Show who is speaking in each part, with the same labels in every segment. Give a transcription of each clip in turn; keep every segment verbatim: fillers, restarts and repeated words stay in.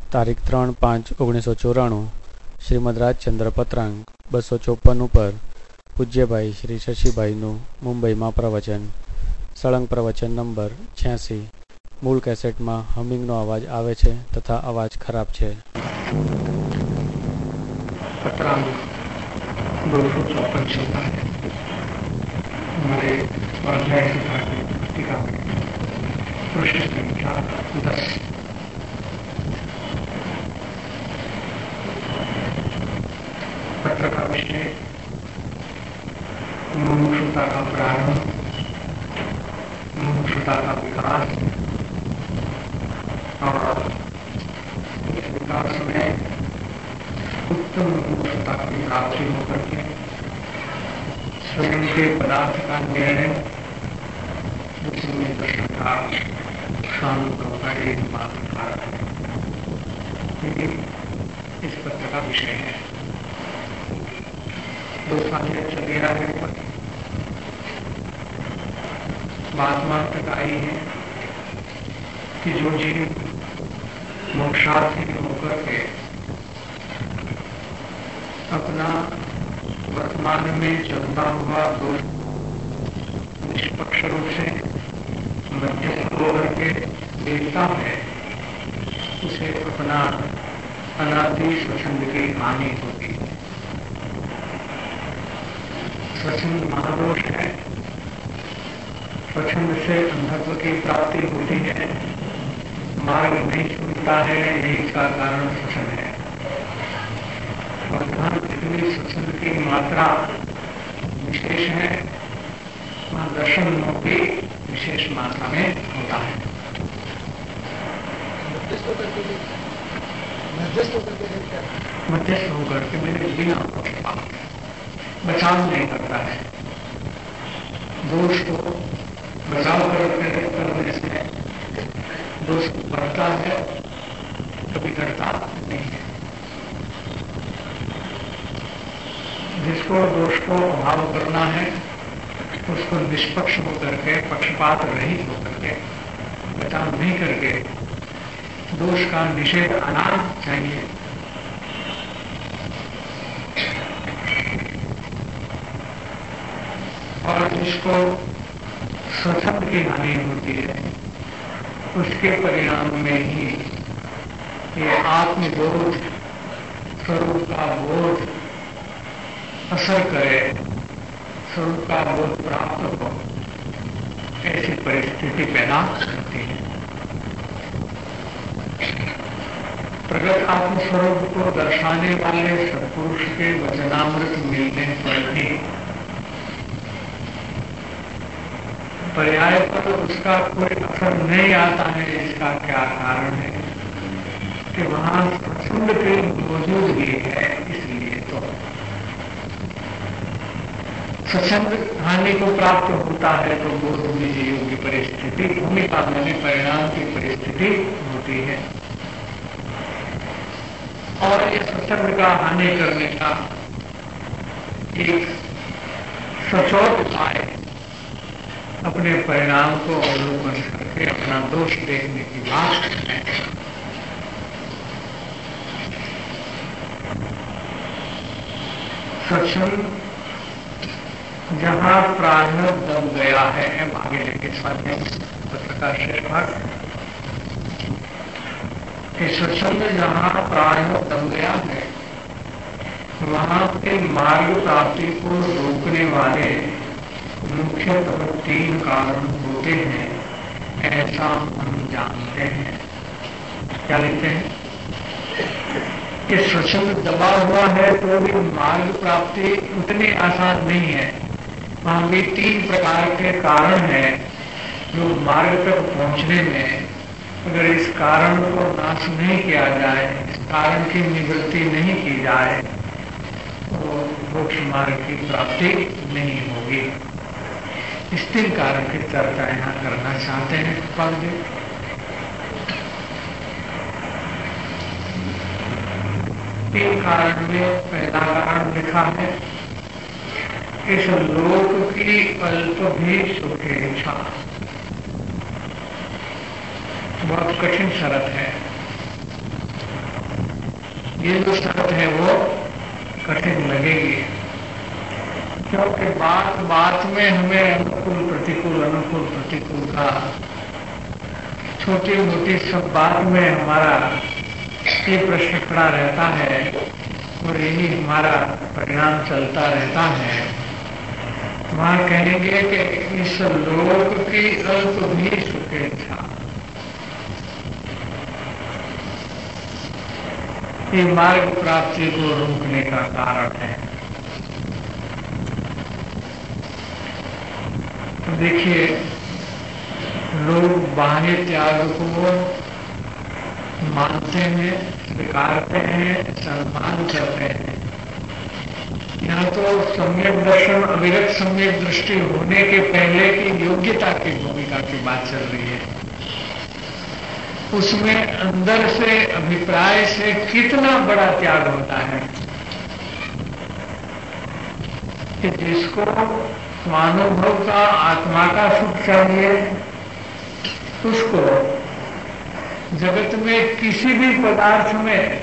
Speaker 1: તારીખ ત્રણ પાંચ ઓગણીસો ચોરાણું શ્રીમદ રાજચંદ્ર પત્રાંક બસો ચોપન ઉપર પૂજ્યભાઈ શ્રી શશીભાઈનું મુંબઈમાં પ્રવચન. સળંગ પ્રવચન નંબર છ્યાસી. મૂળ કેસેટમાં હમિંગનો અવાજ આવે છે તથા અવાજ ખરાબ છે.
Speaker 2: पत्रांक दो सौ चौपन चलता है. हमारे स्वाध्याय सिद्धांत पुस्तिका में पृष्ठ संख्या दस. पत्र का विषय मुमुक्षुता का प्रारंभ, मुमुक्षुता का विकास और इस विकास में उत्तम मुमुक्षुता की प्राप्ति होकर के स्वयं के पदार्थ का निर्णय जिसमें दर्शन का स्वानुभव का एकमात्र कारण है. इस पत्र का विषय है. दो साल चल गया है. बात मात्र तक आई है कि जो जीव मोक्षार्थी होकर के अपना वर्तमान में चलता हुआ दोष निष्पक्ष रूप से मध्यस्थ होकर के देखता है, उसे अपना अनादि स्वच्छंद की हानि होती है. स्वच्छंद महादोष है. स्वच्छंद से अंधत्व की प्राप्ति होती है. मार्ग नहीं छूटता है, यही इसका कारण स्वच्छंद है. और जहाँ जितनी स्वच्छंद की मात्रा विशेष है, वहाँ दर्शन भी विशेष मात्रा में होता है. मध्यस्थ होकर के मेरे बिना बचाव नहीं करता है. दोष को बचाव करने से दोष बढ़ता है, कभी घटता नहीं है. जिसको दोष को अभाव करना है उसको निष्पक्ष होकर के, पक्षपात रहित होकर के, बचाव नहीं करके दोष का निषेध आना चाहिए. और जिसको स्वच्छंद की हानि होती है उसके परिणाम में ही ये आत्मबोध, स्वरूप का बोध असर करे, स्वरूप का बोध प्राप्त हो, ऐसी परिस्थिति पैदा करती है. प्रगट आत्मस्वरूप को दर्शाने वाले सत्पुरुष के वचनामृत मिलने पर भी पर्याय पर उसका कोई असर नहीं आता है. इसका क्या कारण है कि वहां स्वच्छंद की मौजूदगी है. इसलिए तो स्वच्छंद हानि को प्राप्त होता है तो बोध निज योग्य परिस्थिति, भूमिका में परिणाम की परिस्थिति होती है. और इस स्वच्छंद का हानि करने का एक सचोट उपाय अपने परिणाम को अवलोकन करके अपना दोष देखने की बात है. स्वच्छंद जहां प्रारंभ दब गया है, आगे लेके स्वाध्याय पत्र का शेष भाग, कि स्वच्छंद जहां प्रारंभ दब गया है वहां के मार्ग प्राप्ति को रोकने वाले मुख्यतः तीन कारण होते हैं, ऐसा हम जानते हैं. क्या लिखते हैं कि स्वच्छंद दबा हुआ है तो भी मार्ग प्राप्ति उतनी आसान नहीं है. वहां भी तीन प्रकार के कारण हैं जो मार्ग तक पहुंचने में, अगर इस कारण को नाश नहीं किया जाए, इस कारण की निवृत्ति नहीं की जाए तो मोक्ष मार्ग की प्राप्ति नहीं होगी. इस तीन कारण की चर्चा यहाँ करना चाहते हैं. पद तीन कारण में पहला कारण लिखा है, इस लोक की अल्प भी सुखेच्छा. बहुत कठिन शरत है. ये जो शरत है वो कठिन लगेगी, क्योंकि बात बात में हमें अनुकूल प्रतिकूल अनुकूल प्रतिकूल का छोटी मोटी सब बात में हमारा ये प्रश्न खड़ा रहता है और यही हमारा परिणाम चलता रहता है। वहां कहेंगे कि इस लोक की अल्प भी सुखेच्छा, ये मार्ग प्राप्ति को रोकने का कारण है। तो देखिए, लोग बाह्य त्याग को मानते हैं, स्वीकारते हैं, सम्मान करते हैं। यहाँ तो सम्यक दर्शन, अविरत सम्यक दृष्टि होने के पहले की योग्यता की भूमिका की बात चल रही है। उसमें अंदर से, अभिप्राय से कितना बड़ा त्याग होता है कि जिसको स्वानुभव का, आत्मा का सुख चाहिए, उसको जगत में किसी भी पदार्थ में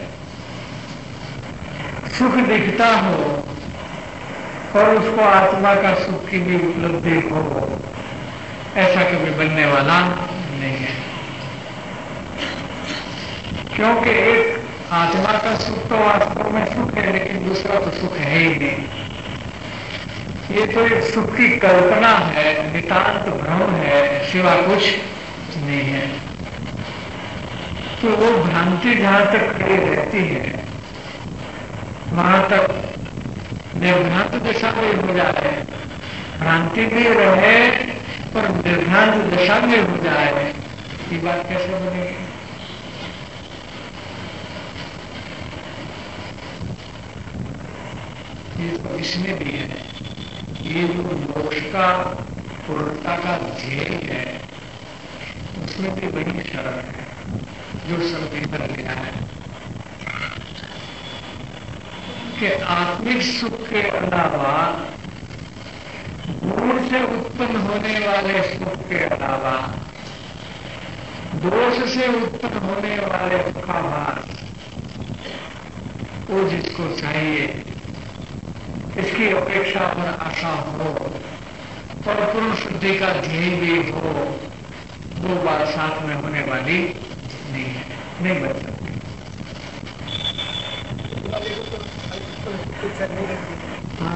Speaker 2: सुख दिखता हो और उसको आत्मा का सुख की भी उपलब्धि हो, ऐसा कभी बनने वाला नहीं है। क्योंकि एक आत्मा का सुख तो वास्तव में सुख है, लेकिन दूसरा तो सुख है ही नहीं। ये तो एक सुख की कल्पना है, नितांत भ्रम है, सिवा कुछ नहीं है। तो वो भ्रांति जहां तक खड़ी रहती है, वहां तक निर्भ्रांत दशा में हो जाए, भ्रांति भी रहे पर निर्भ्रांत दशा में हो जाए, ये बात कैसे बनेगी? ये तो इसमें भी है, ये जो मोक्ष का, पूर्णता का ध्येय है, उसमें भी वही शरण है जो संवेदन लिया है कि आत्मिक सुख के अलावा, गुण से उत्पन्न होने वाले सुख के अलावा, दोष से उत्पन्न होने वाले सुखाभास, वो जिसको चाहिए, इसकी अपेक्षा और आशा हो और पूर्ण शुद्धि का ध्येय भी हो, दो बार साथ में होने वाली नहीं है, नहीं बन सकती। हाँ,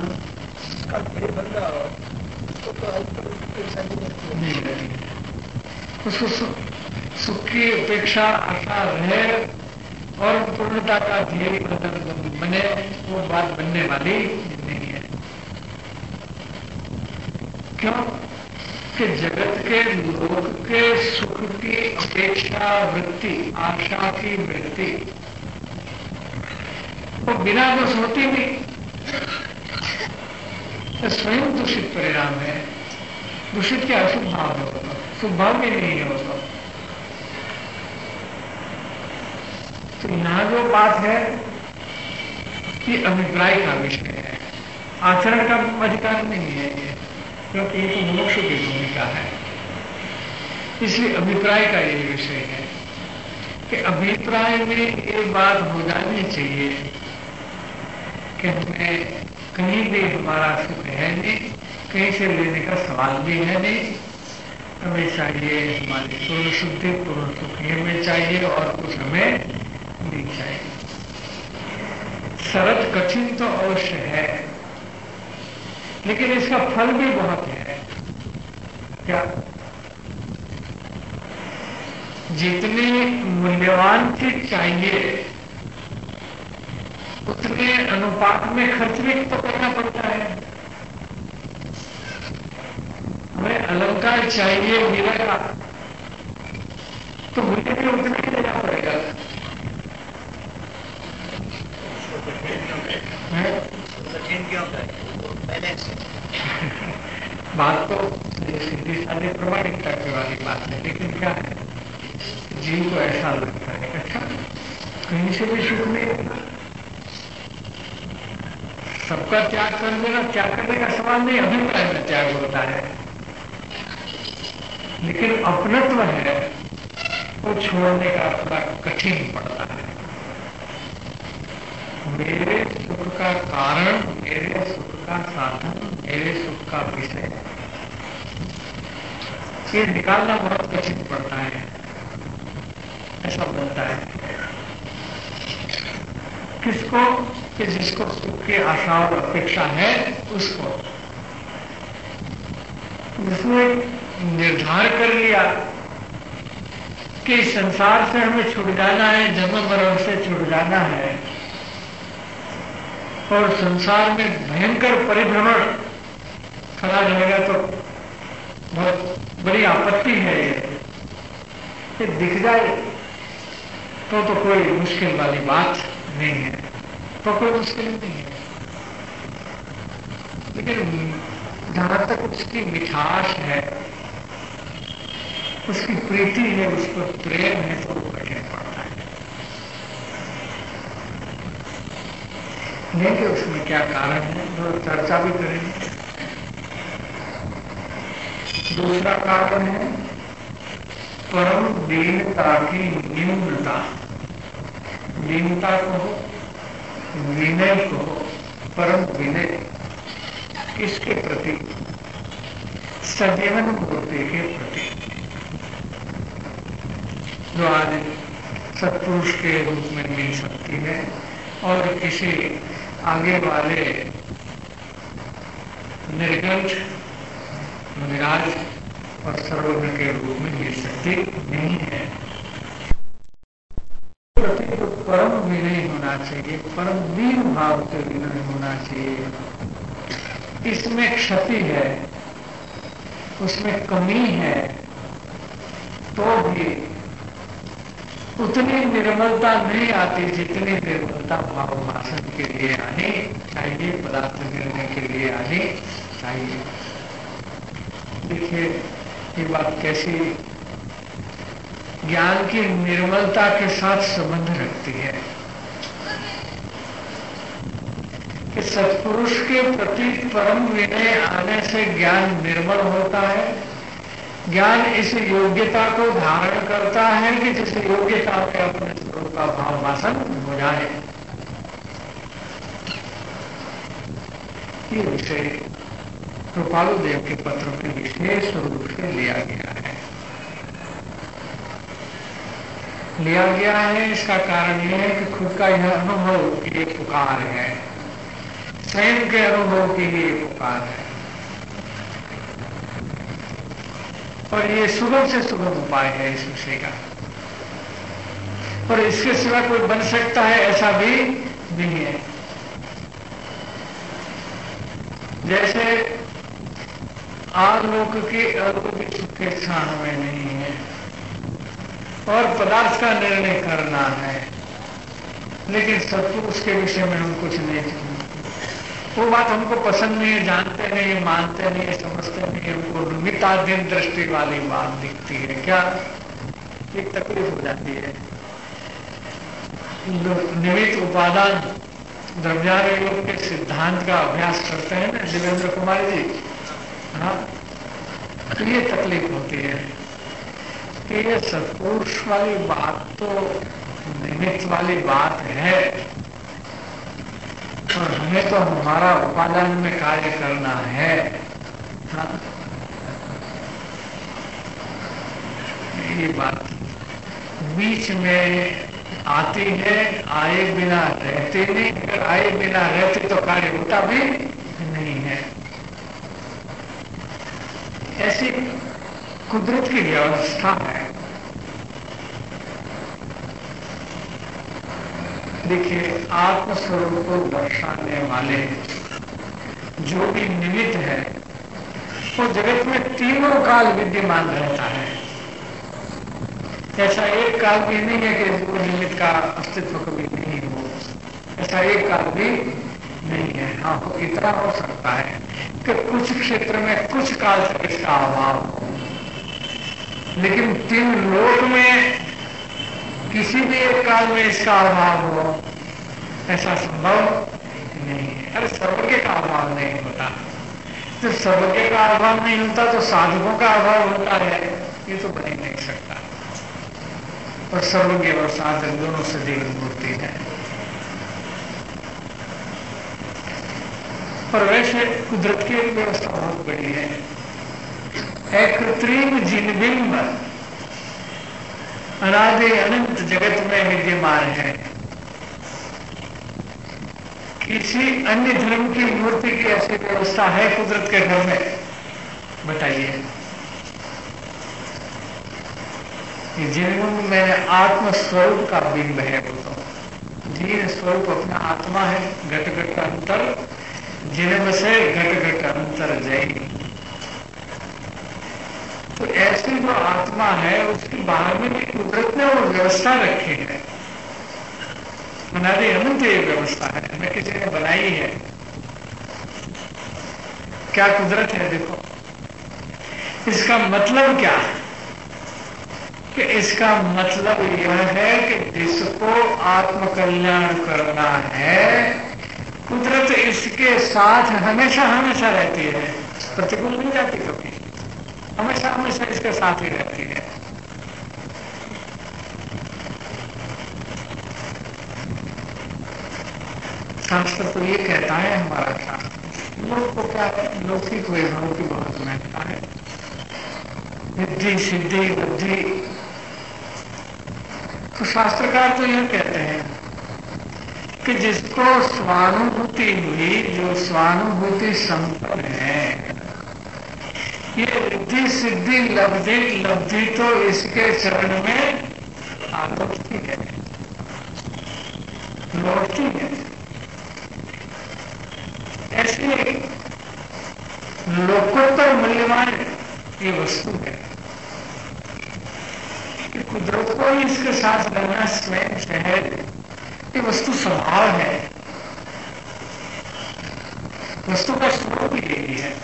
Speaker 2: नहीं रहती, उसको सुख की अपेक्षा आशा रहे और पूर्णता का ध्येय बने, वो बात बनने वाली नहीं है। क्यों कि जगत के लोक के सुख की अपेक्षा वृत्ति, आशा की वृत्ति, वो बिना दोष होती नहीं, तो स्वयं दूषित परिणाम है। दूषित क्या अशुभ भाव है, शुभ भाव भी नहीं है उसको। तो यहां जो बात है कि अभिप्राय का विषय है, आचरण का अधिकार नहीं है ये, क्योंकि ये तो मोक्ष की भूमिका है। इसलिए अभिप्राय का ये विषय है कि अभिप्राय में ये बात हो जानी चाहिए कि हमें कहीं भी हमारा सुख है नहीं, कहीं से लेने का सवाल भी है नहीं, हमें चाहिए हमारी पूर्ण शुद्धि, पूर्ण सुख हमें चाहिए और कुछ हमें नहीं चाहिए। शरत कठिन तो अवश्य है, लेकिन इसका फल भी बहुत है। क्या? जितनी मूल्यवान चीज चाहिए उतने अनुपात में खर्च भी तो करना पड़ता है। हमें अलंकार चाहिए हीरा का, तो मूल्य भी उतना ही देना पड़ेगा। बात तो सीधी साधी प्रमाणिकता की वाली बात है, लेकिन क्या है, जीव को ऐसा लगता है अच्छा कहीं से भी सुख नहीं होता, सबका त्याग कर देना, त्याग करने का सवाल नहीं, अभिप्राय में त्याग होता है, लेकिन अपनत्व है वो छोड़ने का थोड़ा कठिन पड़ता है। मेरे सुख का कारण, मेरे सुख का साधन, मेरे सुख का विषय, ये निकालना बहुत कठिन पड़ता है। ऐसा बनता है किसको कि जिसको सुख की आशा और अपेक्षा है उसको, जिसने निर्धार कर लिया कि संसार से हमें छूट जाना है, जन्म मरण से छूट जाना है और संसार में भयंकर परिभ्रमण खड़ा रहेगा तो बहुत बड़ी आपत्ति है। ये दिख जाए तो तो कोई मुश्किल वाली बात नहीं है, तो कोई मुश्किल नहीं है। लेकिन जहां तक उसकी मिठास है, उसकी प्रीति है, उस पर प्रेम है, तो वो कठिन पड़ता है। नहीं कि उसमें क्या कारण है, वो चर्चा भी करेंगे। दूसरा कारण है परम दीनता की न्यूनता। दीनता को, विनय को, परम विनय किसके प्रति? सजीवन मूर्ति के प्रति, जो आज सत्पुरुष के रूप में मिल सकती है और किसी आगे वाले निर्गंठ, निराज और सर्वज्ञ के रूप में मिल सकती नहीं है। प्रति तो परम विनय होना चाहिए, परम दीन भाव से विनय होना चाहिए। इसमें क्षति है, उसमें कमी है, तो भी उतनी निर्मलता नहीं आती जितनी निर्मलता भाव वासन के लिए आनी चाहिए, पदार्थ गिरने के लिए आनी चाहिए। देखिए ये बात कैसी ज्ञान की निर्मलता के साथ संबंध रखती है कि सत्पुरुष के प्रति परम विनय आने से ज्ञान निर्मल होता है। ज्ञान इस योग्यता को धारण करता है कि जिस योग्यता में अपने स्वरूप का भाव वासन हो जाए। ये विषय कृपालु देव के पत्र में विशेष रूप से लिया गया है। लिया गया है इसका कारण यह है कि खुद का यह अनुभव की एक पुकार है, स्वयं के अनुभव की ही एक पुकार है, और ये सुगम से सुगम उपाय है इस विषय का। और इसके सिवा कोई बन सकता है ऐसा भी नहीं है। जैसे आलोक की अलौकिक सुख के क्षण में नहीं है और पदार्थ का निर्णय करना है, लेकिन सत्पुरुष के विषय में हम कुछ नहीं जानते। वो बात हमको पसंद नहीं है, जानते नहीं है, मानते नहीं है, समझते नहीं है, उनको निमित्ताधीन दृष्टि वाली बात दिखती है। क्या एक तकलीफ हो जाती है। निमित्त उपादान द्रव्यार्य योग के सिद्धांत का अभ्यास करते हैं ना देवेंद्र कुमार जी, हाँ, तो ये तकलीफ होती है कि ये सत्पुरुष वाली बात तो निमित्त वाली बात है और हमें तो हमारा उपादान में कार्य करना है। हाँ, ये बात बीच में आती है, आए बिना रहते नहीं। अगर आए बिना रहते तो कार्य होता भी नहीं है। ऐसी कुदरत की व्यवस्था है। देखिए आत्मस्वरूप को दर्शाने वाले जो भी निमित्त है वो जगत में तीनों काल विद्यमान रहता है। ऐसा एक काल भी नहीं है कि वो निमित्त का अस्तित्व कभी नहीं हो, ऐसा एक काल भी नहीं है। हाँ, इतना हो सकता है कि कुछ क्षेत्र में कुछ काल तक इसका अभाव हो, लेकिन तीन लोक में किसी भी एक काल में इसका अभाव हो ऐसा संभव नहीं है। अरे सर्वज्ञ का अभाव नहीं होता, तो सर्वज्ञ का अभाव नहीं होता तो साधकों का अभाव होता है, ये तो बन ही नहीं सकता। और सर्वज्ञ और साधक दोनों से देव मूर्ति है। और वैसे कुदरत की एक व्यवस्था बहुत बड़ी है। एक कृत्रिम जिनबिंब अनादि अनंत जगत में विद्यमान है। किसी अन्य धर्म की मूर्ति की ऐसी व्यवस्था है कुदरत के घर में? बताइए। ये जिनबिंब मैंने आत्म स्वरूप का बिंब है। वो तो जीन स्वरूप अपना आत्मा है। घट घट अंतर जिनब से घट घट अंतर जय। तो ऐसी जो आत्मा है उसके बाहर में भी कुदरत ने वो व्यवस्था रखी है। अनादि अनंत ये व्यवस्था है, हमें किसी ने बनाई है। क्या कुदरत है? देखो, इसका मतलब क्या है? कि इसका मतलब यह है कि जिसको आत्मकल्याण करना है, कुदरत इसके साथ हमेशा हमेशा रहती है, प्रतिकूल नहीं जाती कभी, हमेशा हमेशा इसके साथ ही रहती है। शास्त्र तो ये कहता है, हमारा शास्त्र, लोग को क्या है, लौकिक वैभव की बहुत महत्ता है, रिद्धि सिद्धि बुद्धि। तो शास्त्रकार तो यह कहते हैं कि जिसको स्वानुभूति हुई, जो स्वानुभूति संपन्न है, ये रिद्धि सिद्धि लब्धि लब्धि तो इसके चरण में आलोचती है, लौटती है। ऐसे लोकोत्तर मूल्यवान ये वस्तु है कि कुदरत को इसके साथ रहना स्वयं से है। ये वस्तु स्वभाव है, वस्तु का स्वरूप यही है।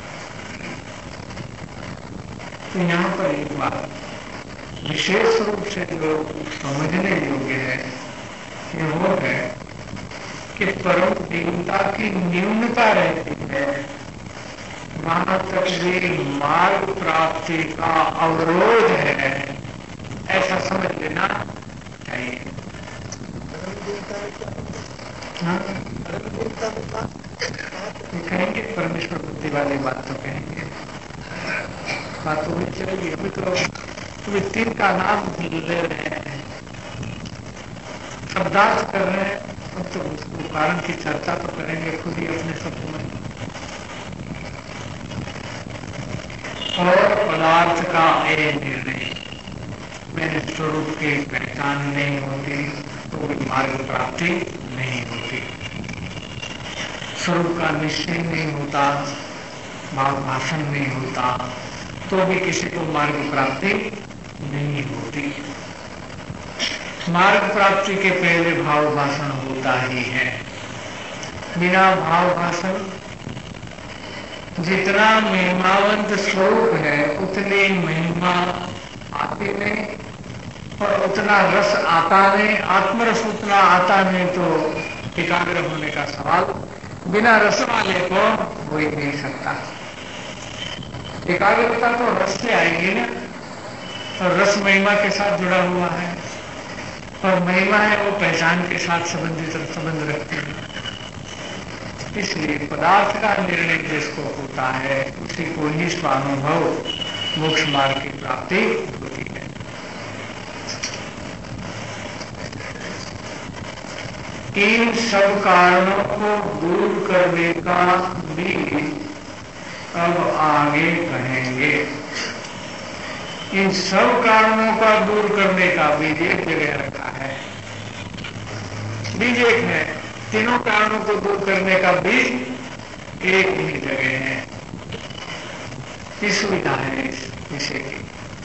Speaker 2: तो यहां पर एक बात विशेष रूप से जो समझने योग्य है, ये वो है कि परम दीनता की न्यूनता रहती है, वहां तक भी मार्ग प्राप्ति का अवरोध है, ऐसा समझ लेना चाहिए। हाँ? कहेंगे परमेश्वर बुद्धि वाली बात तो कहेंगे, बात तो नहीं चलेगी। अभी तो अभी तीन का नाम ले रहे हैं, शब्दार्थ कर रहे हैं, अब तो उसको कारण की चर्चा तो करेंगे खुद ही अपने शब्द में। और पदार्थ का ए निर्णय, मेरे स्वरूप की पहचान नहीं होती तो मार्ग प्राप्ति नहीं होती। स्वरूप का निश्चय नहीं होता, भाव भाषण नहीं होता, तो भी किसी को मार्ग प्राप्ति नहीं होती। मार्ग प्राप्ति के पहले भाव भाषण होता ही है। बिना भाव भाषण जितना महिमावंत स्वरूप है उतनी महिमा आती नहीं, और उतना रस आता नहीं, आत्मरस उतना आता नहीं, तो एकाग्र होने का सवाल बिना रस वाले को हो ही नहीं सकता। एकाग्रता तो रस से आएगी ना, और रस महिमा के साथ जुड़ा हुआ है, और महिमा है वो पहचान के साथ संबंधित संबंध रखती है। इसलिए पदार्थ का निर्णय जिसको होता है उसी को ही स्वानुभव मोक्ष मार्ग की प्राप्ति होती है। इन सब कारणों को दूर करने का भी अब आगे कहेंगे। इन सब कारणों का दूर करने का बीज एक जगह रखा है। बीज एक है, तीनों कारणों को दूर करने का बीज एक ही जगह है। ये सुविधा है इस विषय की।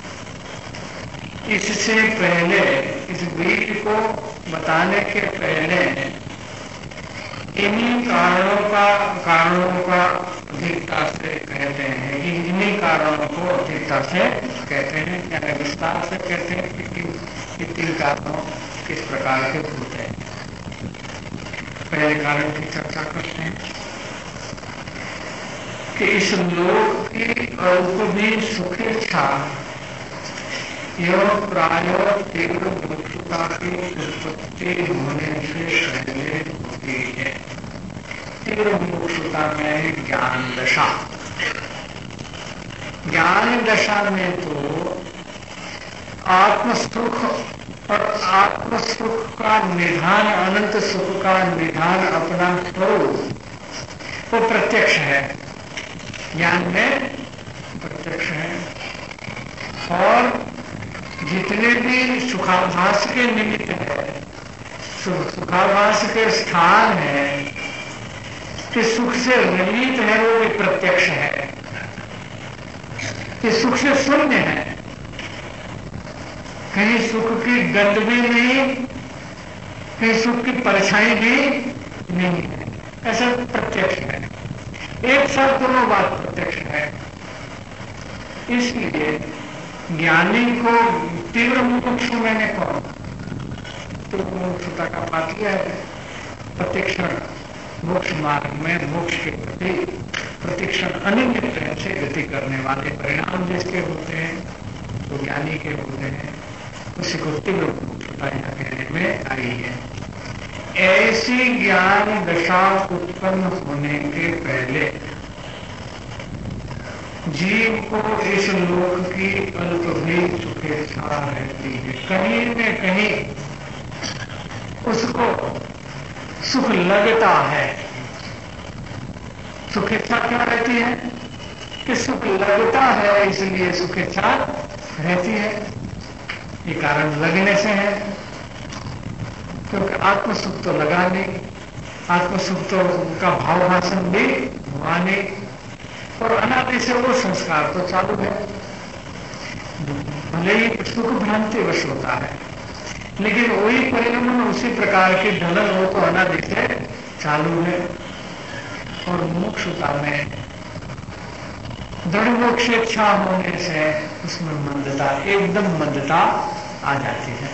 Speaker 2: इससे पहले, इस बीज को बताने के पहले इन्हीं कारणों का कारणों का अधिकता से कहते हैं कि इन्हीं कारणों को अधिकता से कहते हैं, यानी विस्तार से कहते हैं कि ये तीन कारणों किस प्रकार के होते हैं। पहले कारण की चर्चा करते हैं कि इस लोक की अल्प भी सुखेच्छा यह प्राय तीव्र मुख्यता की उत्पत्ति होने से पहले होती है। तीव्र मुमुक्षुता में ज्ञान दशा। ज्ञान दशा में तो आत्म सुख और आत्म सुख का निधान, अनंत सुख का निधान अपना स्वरूप वो प्रत्यक्ष है, ज्ञान में प्रत्यक्ष है। और जितने भी सुखाभास के निमित्त है, सुखाभास के स्थान है कि सुख से रहित है, वो भी प्रत्यक्ष है। कि सुख से शून्य है, कहीं सुख की गंध भी नहीं, कहीं सुख की परछाई भी नहीं है, ऐसा प्रत्यक्ष है। एक साथ दोनों बात प्रत्यक्ष है। इसलिए ज्ञानी को तीव्र मुमुक्षु मैंने कौन तो मुमुक्षुता का पाठ किया है। प्रतिक्षण मोक्ष मार्ग में मोक्ष के प्रति प्रतिक्षण अनित्य प्रेम से गति करने वाले परिणाम जिसके होते हैं तो ज्ञानी के होते हैं, उसी को तीव्र मुमुक्षुता यहाँ कहने में आई है। ऐसी ज्ञान दशा उत्पन्न होने के पहले जीव को इस लोक की अल्प भी सुखेच्छा रहती है। कहीं न कहीं उसको सुख लगता है। सुखेच्छा क्यों रहती है? कि सुख लगता है, इसलिए सुखेच्छा रहती है। ये कारण लगने से है, क्योंकि आत्मसुख तो लगा नहीं, आत्मसुख तो का भाव भाषण भी हुआ नहीं, और अनादि से वो संस्कार तो चालू है। भले ही सुख भ्रांति वश होता है, लेकिन वही परिणाम उसी प्रकार की ढलन हो तो अनादि से चालू है। और मुमुक्षुता में दृढ़ मोक्षेच्छा होने से उसमें मंदता, एकदम मंदता आ जाती है।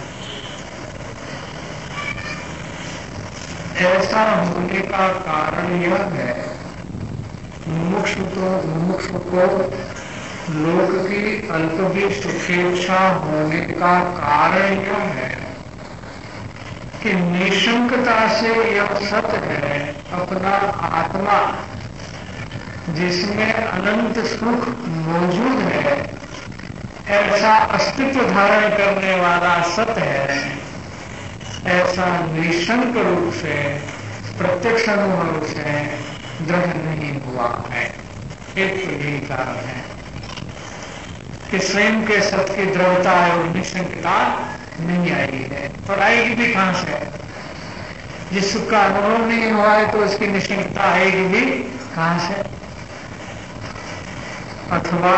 Speaker 2: ऐसा होने का कारण यह है, मुमुक्षु तो मुमुक्षु को लोक की अल्प भी सुखेच्छा होने का कारण यह है कि निशंकता से यह सत्य है, अपना आत्मा जिसमें अनंत सुख मौजूद है, ऐसा अस्तित्व धारण करने वाला सत्य है, ऐसा निशंक रूप से प्रत्यक्ष अनुभव से दृढ़ नहीं हुआ है। एक तो यही कारण है कि स्वयं के सत्य की दृढ़ता और निशंकता नहीं आई है। और आएगी भी कहां से? जिस सुख का अनुभव नहीं हुआ है तो उसकी निशंकता आएगी भी कहां से? अथवा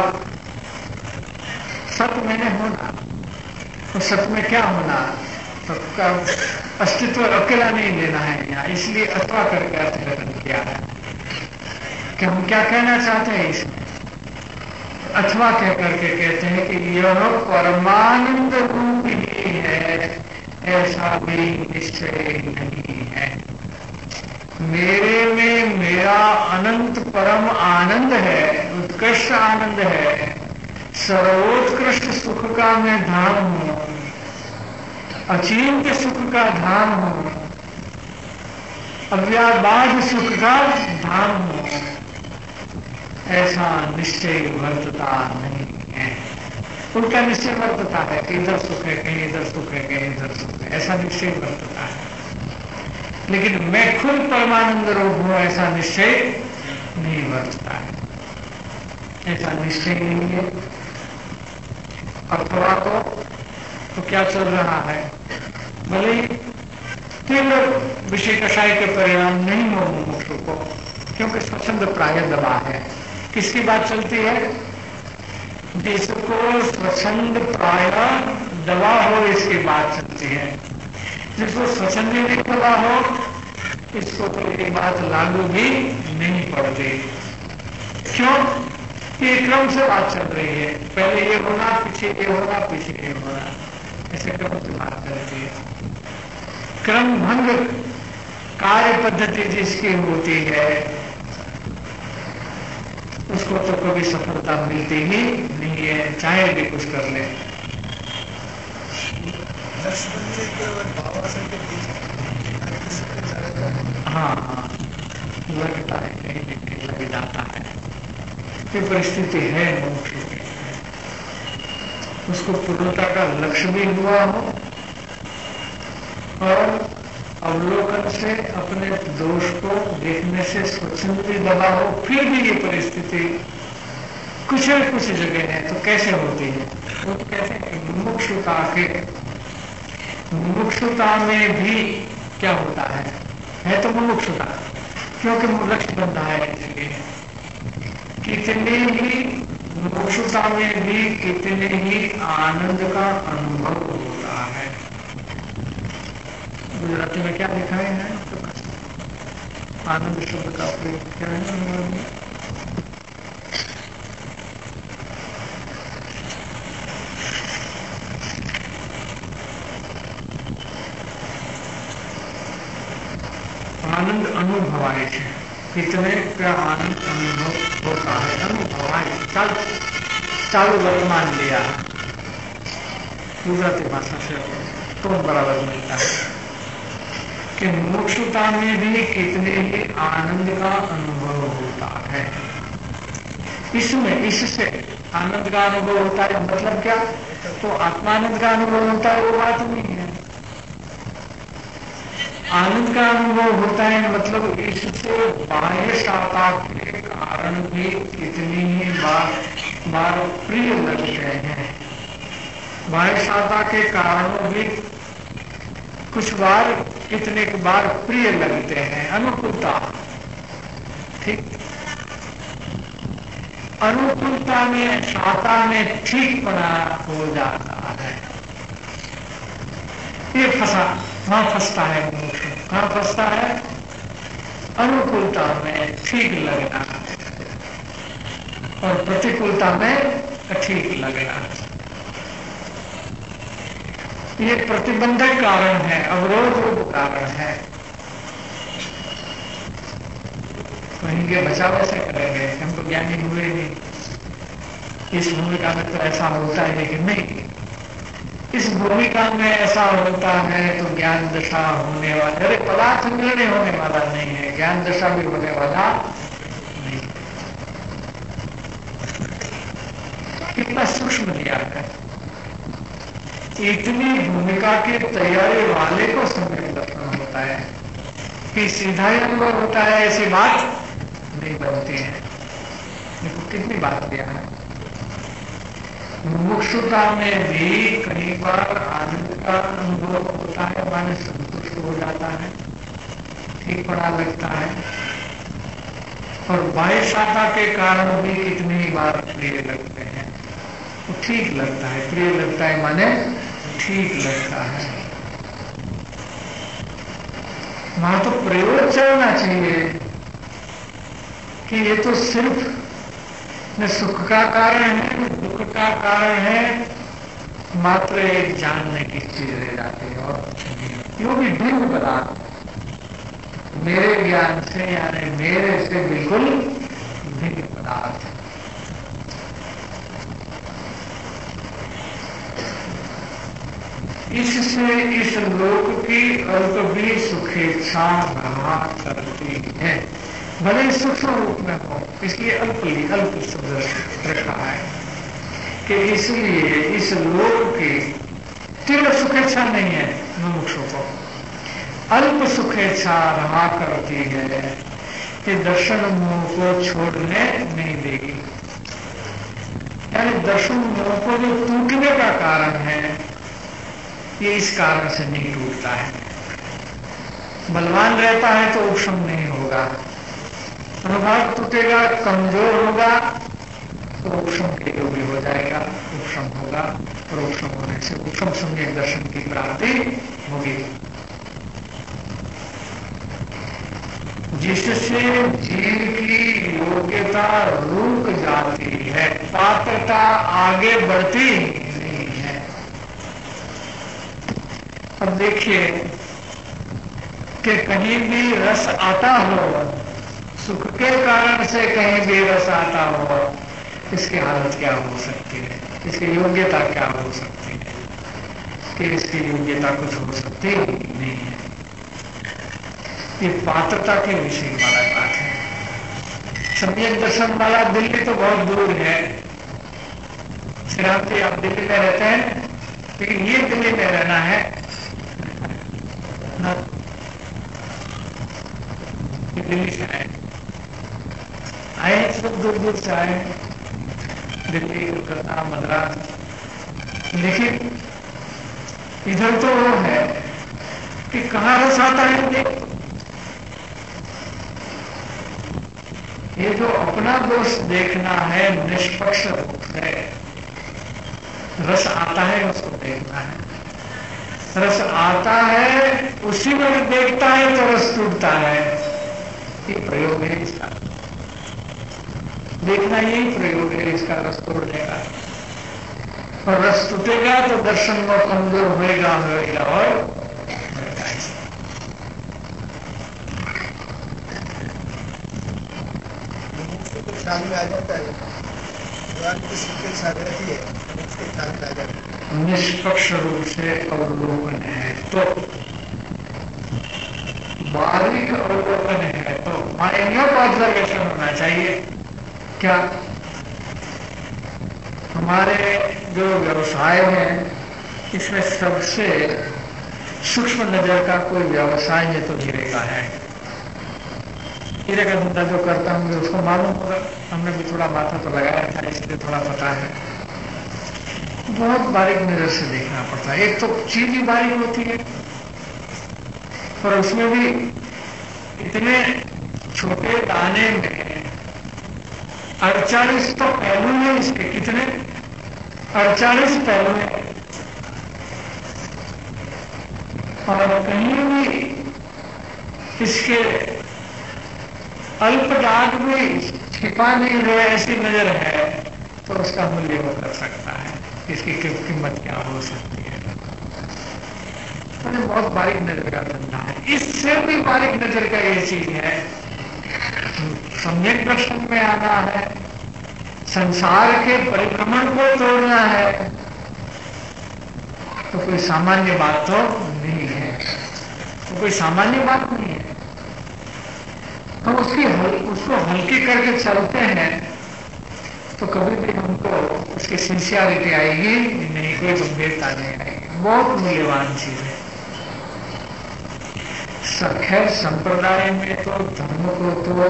Speaker 2: सत्य मैंने होना, तो सत्य में क्या होना? सबका अस्तित्व अकेला नहीं लेना है यहाँ, इसलिए अथवा करके अर्थकथन किया है कि हम क्या कहना चाहते हैं इसमें। अथवा कह करके कहते हैं कि यह परमानंद रूप ही है, ऐसा भी निश्चय नहीं है। मेरे में मेरा अनंत परम आनंद है, उत्कृष्ट आनंद है, सर्वोत्कृष्ट सुख का मैं धाम हूं, अचिंत्य सुख का धाम हूं, अव्याबाध सुख का धाम हूं, ऐसा निश्चय वर्तता नहीं है। उनका निश्चय वर्तता है कि इधर सुख है, कहीं इधर सुख है, कहीं इधर सुख है, ऐसा निश्चय वर्तता है। लेकिन मैं खुद परमानंद रूप हूं, ऐसा निश्चय नहीं वर्तता है, ऐसा निश्चय नहीं है। अथवा तो, तो क्या चल रहा है? भले ही तीव्र विषय कषाय के परिणाम नहीं हो मुमुक्षु को, क्योंकि स्वच्छंद प्राय दवा है। किसकी बात चलती है? जिसको स्वच्छंद प्राय दवा हो, इसकी बात चलती है। जिसको स्वच्छंद नहीं दवा हो, इसको तो ये बात लागू भी नहीं पड़ती। क्यों? ये क्रम से बात चल रही है, पहले ये होना, पीछे ये होना, पीछे ये होना, ऐसे क्रम से बात चलती है। क्रम भंग कार्य पद्धति जिसकी होती है, उसको तो कभी सफलता मिलती ही नहीं है, चाहे भी कुछ कर ले। हाँ हाँ, लगता है, कहीं न कहीं लग जाता है। ये परिस्थिति है मुमुक्षु की, उसको पूर्णता का लक्ष्य भी हुआ हो और अवलोकन से अपने दोष को देखने से स्वच्छंद भी दबा हो, फिर भी ये परिस्थिति कुछ न कुछ जगह है। तो कैसे होती है? वो तो कहते हैं कि मुमुक्षुता के मुमुक्षुता में भी क्या होता है है तो मुमुक्षुता, क्योंकि लक्ष्य बनता है। इसलिए कितने ही मुमुक्षुता में भी कितने ही आनंद का अनुभव होता है। गुजराती में क्या लिखा है? तो आनंद शब्द का प्रयोग क्या है? आनंद अनुभवाए थे, कितने का आनंद अनुभव होता है। अनुभवाए चालू चालू वर्तमान लिया गुजराती भाषा से तो बराबर मिलता है कि मुमुक्षुता में भी कितने ही आनंद का अनुभव होता है। इसमें इससे आनंद का अनुभव होता है मतलब क्या? तो आत्मानंद का अनुभव होता है, वो बात नहीं है। आनंद का अनुभव होता है मतलब इससे बाह्य सत्ता के कारण भी कितनी ही बार बार प्रिय लगते हैं। बाह्य सत्ता के कारण भी कुछ बार कितने बार प्रिय लगते हैं। अनुकूलता, ठीक, अनुकूलता में सत्ता में ठीक बना हो जाता है। ये फंसा वहां फंसता है मनुष्य, कहां फंसता है? अनुकूलता में ठीक लगना और प्रतिकूलता में ठीक लगना। ये प्रतिबंधक कारण है, अवरोध रूप कारण है। कहेंगे बचाव ऐसे करेंगे, हम तो ज्ञानी हुए नहीं, इस भूमिका में तो ऐसा होता है, लेकिन नहीं, इस भूमिका में ऐसा होता है तो ज्ञान दशा होने वाला, अरे पदार्थ निर्णय होने वाला नहीं है, ज्ञान दशा भी होने वाला नहीं। कितना सूक्ष्म दिया है। इतनी भूमिका की तैयारी वाले को सम्यक दर्शन होता है कि सीधा ही अनुभव होता है, ऐसी बात नहीं बनती है। देखो कितनी बात दिया है। मुमुक्षुता में भी कई बार आनंद का अनुभव होता है, मन संतुष्ट हो जाता है, ठीक पड़ा लगता है, और बाह्य सत्ता के कारण भी कितनी बार प्रिय लगते हैं। तो ठीक लगता है, प्रिय लगता है माने ठीक लगता है। वहां तो प्रयोग चलना चाहिए कि ये तो सिर्फ न सुख का कारण है, दुख का कारण है, मात्र एक जानने की चीज रह जाती है। और यो भी भिन्न पदार्थ मेरे ज्ञान से, यानी मेरे से बिल्कुल भिन्न पदार्थ। इससे इस लोक की अल्प भी सुखेच्छा रहा करती है, भले सूक्ष्म रूप में हो, इसलिए अल्प अल्प शब्द रखा है कि इसलिए इस लोक की तीव्र सुखेच्छा नहीं है मुमुक्षु को, अल्प सुखेच्छा रहा करती है कि दर्शन मोह को छोड़ने नहीं देगी। यानी दर्शन मोह को जो टूटने का कारण है, ये इस कारण से नहीं टूटता है। बलवान रहता है तो उपशम नहीं होगा, अनुभाग टूटेगा, कमजोर होगा तो उपशम के योग्य हो जाएगा, उपशम होगा, और उपशम होने से उपशम सम्यक दर्शन की प्राप्ति होगी, जिससे जीव की योग्यता रुक जाती है, पात्रता आगे बढ़ती नहीं है। अब देखिए कि कहीं भी रस आता हो, सुख के कारण से कहीं भी रस आता हो, इसकी हालत क्या हो सकती है, इसकी योग्यता क्या हो सकती है? कि इसकी योग्यता कुछ हो सकती नहीं है। ये पात्रता के विषय वाला बात है। सम्यक दर्शन वाला दिल्ली तो बहुत दूर है। श्री राम जी आप दिल्ली में रहते हैं, लेकिन ये दिल्ली में रहना है ना, दिल्ली से आए आए सब दूर दूर से आए, दिल्ली, कोलकाता, मद्रास। लेकिन इधर तो वो है कि कहां रस आता है। ये जो अपना दोष देखना है निष्पक्ष रूप से, रस आता है उसको देखना है। रस आता है उसी में देखता है तो रस टूटता है। ये प्रयोग है इसका, देखना यही प्रयोग है इसका, रस तोड़ने का। और रस टूटेगा तो दर्शन में कमजोर होएगा होएगा और
Speaker 3: ख्याल में आ जाता है, भगवान की सिक्के साधती है, उसके ख्याल में आ जाता है।
Speaker 2: निष्पक्ष रूप से अवलोकन है तो, बारीक अवलोकन है तो माइंड ऑफ ऑब्जर्वेशन होना चाहिए। क्या हमारे जो व्यवसाय है इसमें सबसे सूक्ष्म नजर का कोई व्यवसाय है तो हीरे का है। हीरे का धंधा जो करता हूँ उसको मालूम होगा, हमने भी थोड़ा माथा तो लगाया था इसलिए थोड़ा पता है। बहुत बारीक नजर से देखना पड़ता है। एक तो चीज ही बारीक होती है और उसमें भी इतने छोटे दाने में अड़चालीस तो पहलू है इसके, कितने अड़चालीस पहलू है। और कहीं भी इसके अल्प दाग भी छिपा नहीं हुआ ऐसी नजर है तो उसका मूल्य वो कर सकता है, इसकी कीमत क्या हो सकती है। तो बहुत बारीक नजर का धंधा है। इससे भी बारीक नजर का ये चीज है, सम्यक दर्शन में आना है, संसार के परिभ्रमण को तोड़ना है, तो कोई सामान्य बात तो नहीं है, तो कोई सामान्य बात नहीं है। हम उसकी हल, उसको हल्की करके चलते हैं तो कभी भी हमको उसकी सिंसियरिटी आएगी नहीं, कोई गंभीरता नहीं आएगी। बहुत मूल्यवान चीज है। खैर संप्रदाय में तो धर्म को तो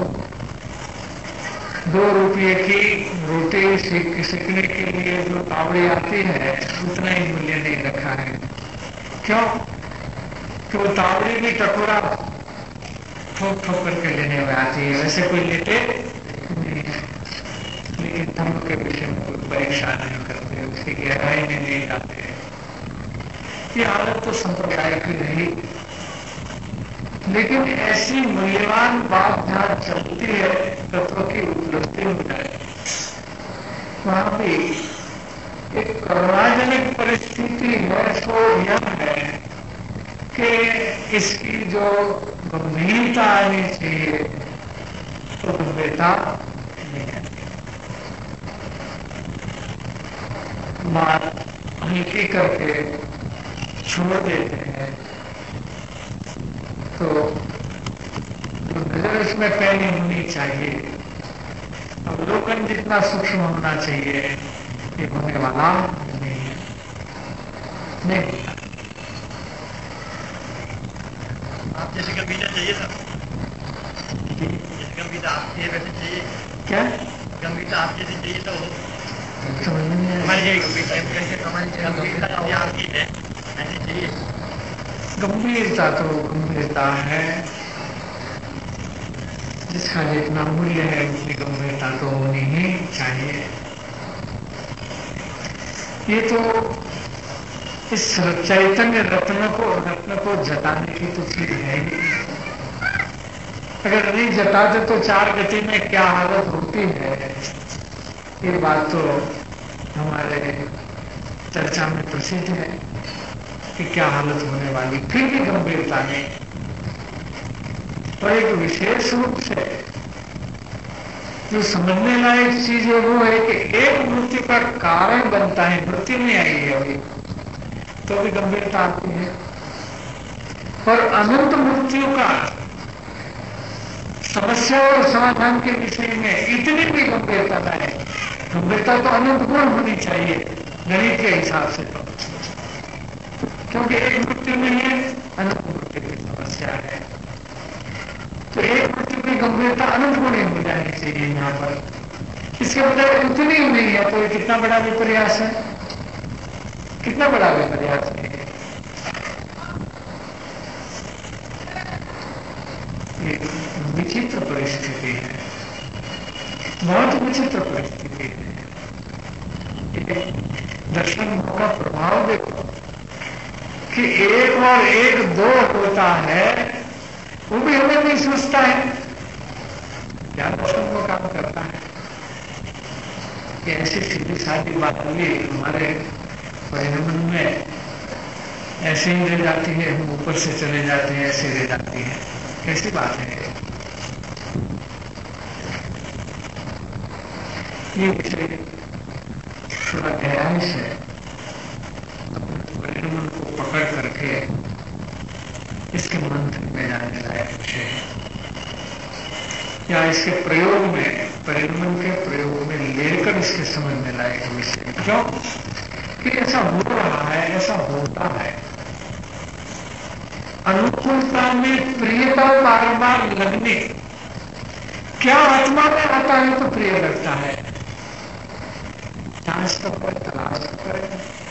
Speaker 2: दो रुपये की रोटी सीख सीखने के लिए जो तावड़ी आती है उतना ही मूल्य नहीं रखा है। क्यों? कि वो तावड़ी भी टकोरा ठोक ठोक करके लेने में आती है, वैसे कोई लेते नहीं है। लेकिन धर्म के विषय में कोई परीक्षा नहीं करते, उसकी गहराई में नहीं जाते। ये हालत तो संप्रदाय की रही। लेकिन ऐसी मूल्यवान बात जहां चलती है तत्व की उपलब्धि हो जाए, वहां भी एक करुणाजनक परिस्थिति है। सो यह है कि इसकी जो गंभीरता आनी चाहिए तो गंभीरता नहीं है। बात हल्की करके छोड़ देते हैं तो जो नजर इसमें पैनी होनी चाहिए, अवलोकन जितना सूक्ष्म होना चाहिए ये होने वाला नहीं है, नहीं होता।
Speaker 3: आप जैसे गंभीरता चाहिए था, जैसे गंभीरता आपके वैसे चाहिए
Speaker 2: क्या?
Speaker 3: गंभीरता आप जैसे चाहिए तो
Speaker 2: समझ में नहीं
Speaker 3: हमारी
Speaker 2: आया।
Speaker 3: गंभीरता गंभीरता जैसे आपकी है ऐसे चाहिए।
Speaker 2: गंभीरता तो गंभीरता है, जिसका जितना मूल्य है उतनी गंभीरता तो होनी ही चाहिए। ये तो इस चैतन्य रत्न को रत्न को जताने की तो चीज है ही। अगर नहीं जताते तो चार गति में क्या हालत होती है, ये बात तो हमारे चर्चा में प्रसिद्ध है कि क्या हालत होने वाली। फिर भी गंभीरता नहीं। और एक विशेष रूप से जो समझने लायक चीज है वो है कि एक मृत्यु का कारण बनता है, मृत्यु नहीं आई है अभी तो भी गंभीरता आती है। और अनंत मृत्यु का समस्या और समाधान के विषय में इतनी भी गंभीरता न है। गंभीरता तो अनंत गुण होनी चाहिए गणित के हिसाब से, तो क्योंकि एक मृत्यु नहीं है, अनंत मृत्यु की समस्या है। तो एक मृत्यु की गंभीरता अनंत गुणी हो जानी चाहिए यहाँ पर। इसके बजाय उतनी ही नहीं है, तो कितना बड़ा विपर्यास है, कितना बड़ा विपर्यास है। एक विचित्र परिस्थिति है, बहुत विचित्र परिस्थिति है। दर्शन का प्रभाव देखो कि एक और एक दो होता है, वो भी हमें नहीं सोचता है। क्या दर्शन को काम करता है कि ऐसी सीधी सादी बात हुई हमारे परिणमन में ऐसे ही रह जाती है, हम ऊपर से चले जाते हैं, ऐसे रह जाती है। कैसी बात है ये विषय थोड़ा गहराई से परिणमन को पकड़ करके इसके मंत्र में जाने लायक विषय है, या इसके प्रयोग में, परिणमन के प्रयोग में लेकर इसके समझने लायक विषय। क्यों कि ऐसा हो रहा है, ऐसा होता है। अनुकूलता में प्रियता बार-बार लगने, क्या आत्मा में आता है तो प्रिय लगता है, जांच तो पर तलाश करें,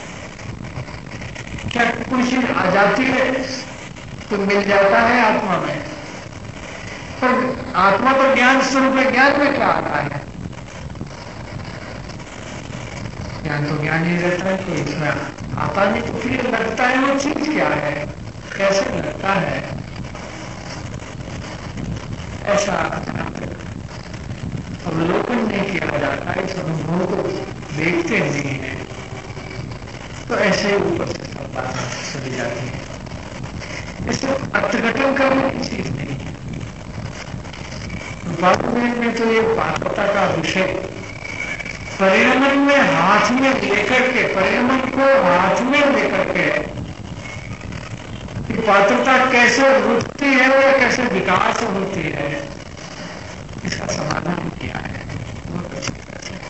Speaker 2: क्या कोई चीज आ जाती है तो मिल जाता है आत्मा में, पर आत्मा पर ज्ञान स्वरूप है, ज्ञान में क्या आता है? ज्ञान तो ज्ञान ही रहता है, तो इसमें आता नहीं तो प्रिय लगता है। वो चीज क्या है, कैसे लगता है, ऐसा अवलोकन नहीं किया जाता है, इस अनुभव को देखते नहीं है, तो ऐसे ही ऊपर से सब बात चली जाती है। इसमें अर्थघटन करने की चीज नहीं है। वास्तव में तो ये पात्रता का विषय परिणमन में हाथ में लेकर के, परिणमन को हाथ में लेकर के पात्रता कैसे रुकती है या कैसे विकास होती है, इसका समाधान किया है बहुत अच्छी तरह से।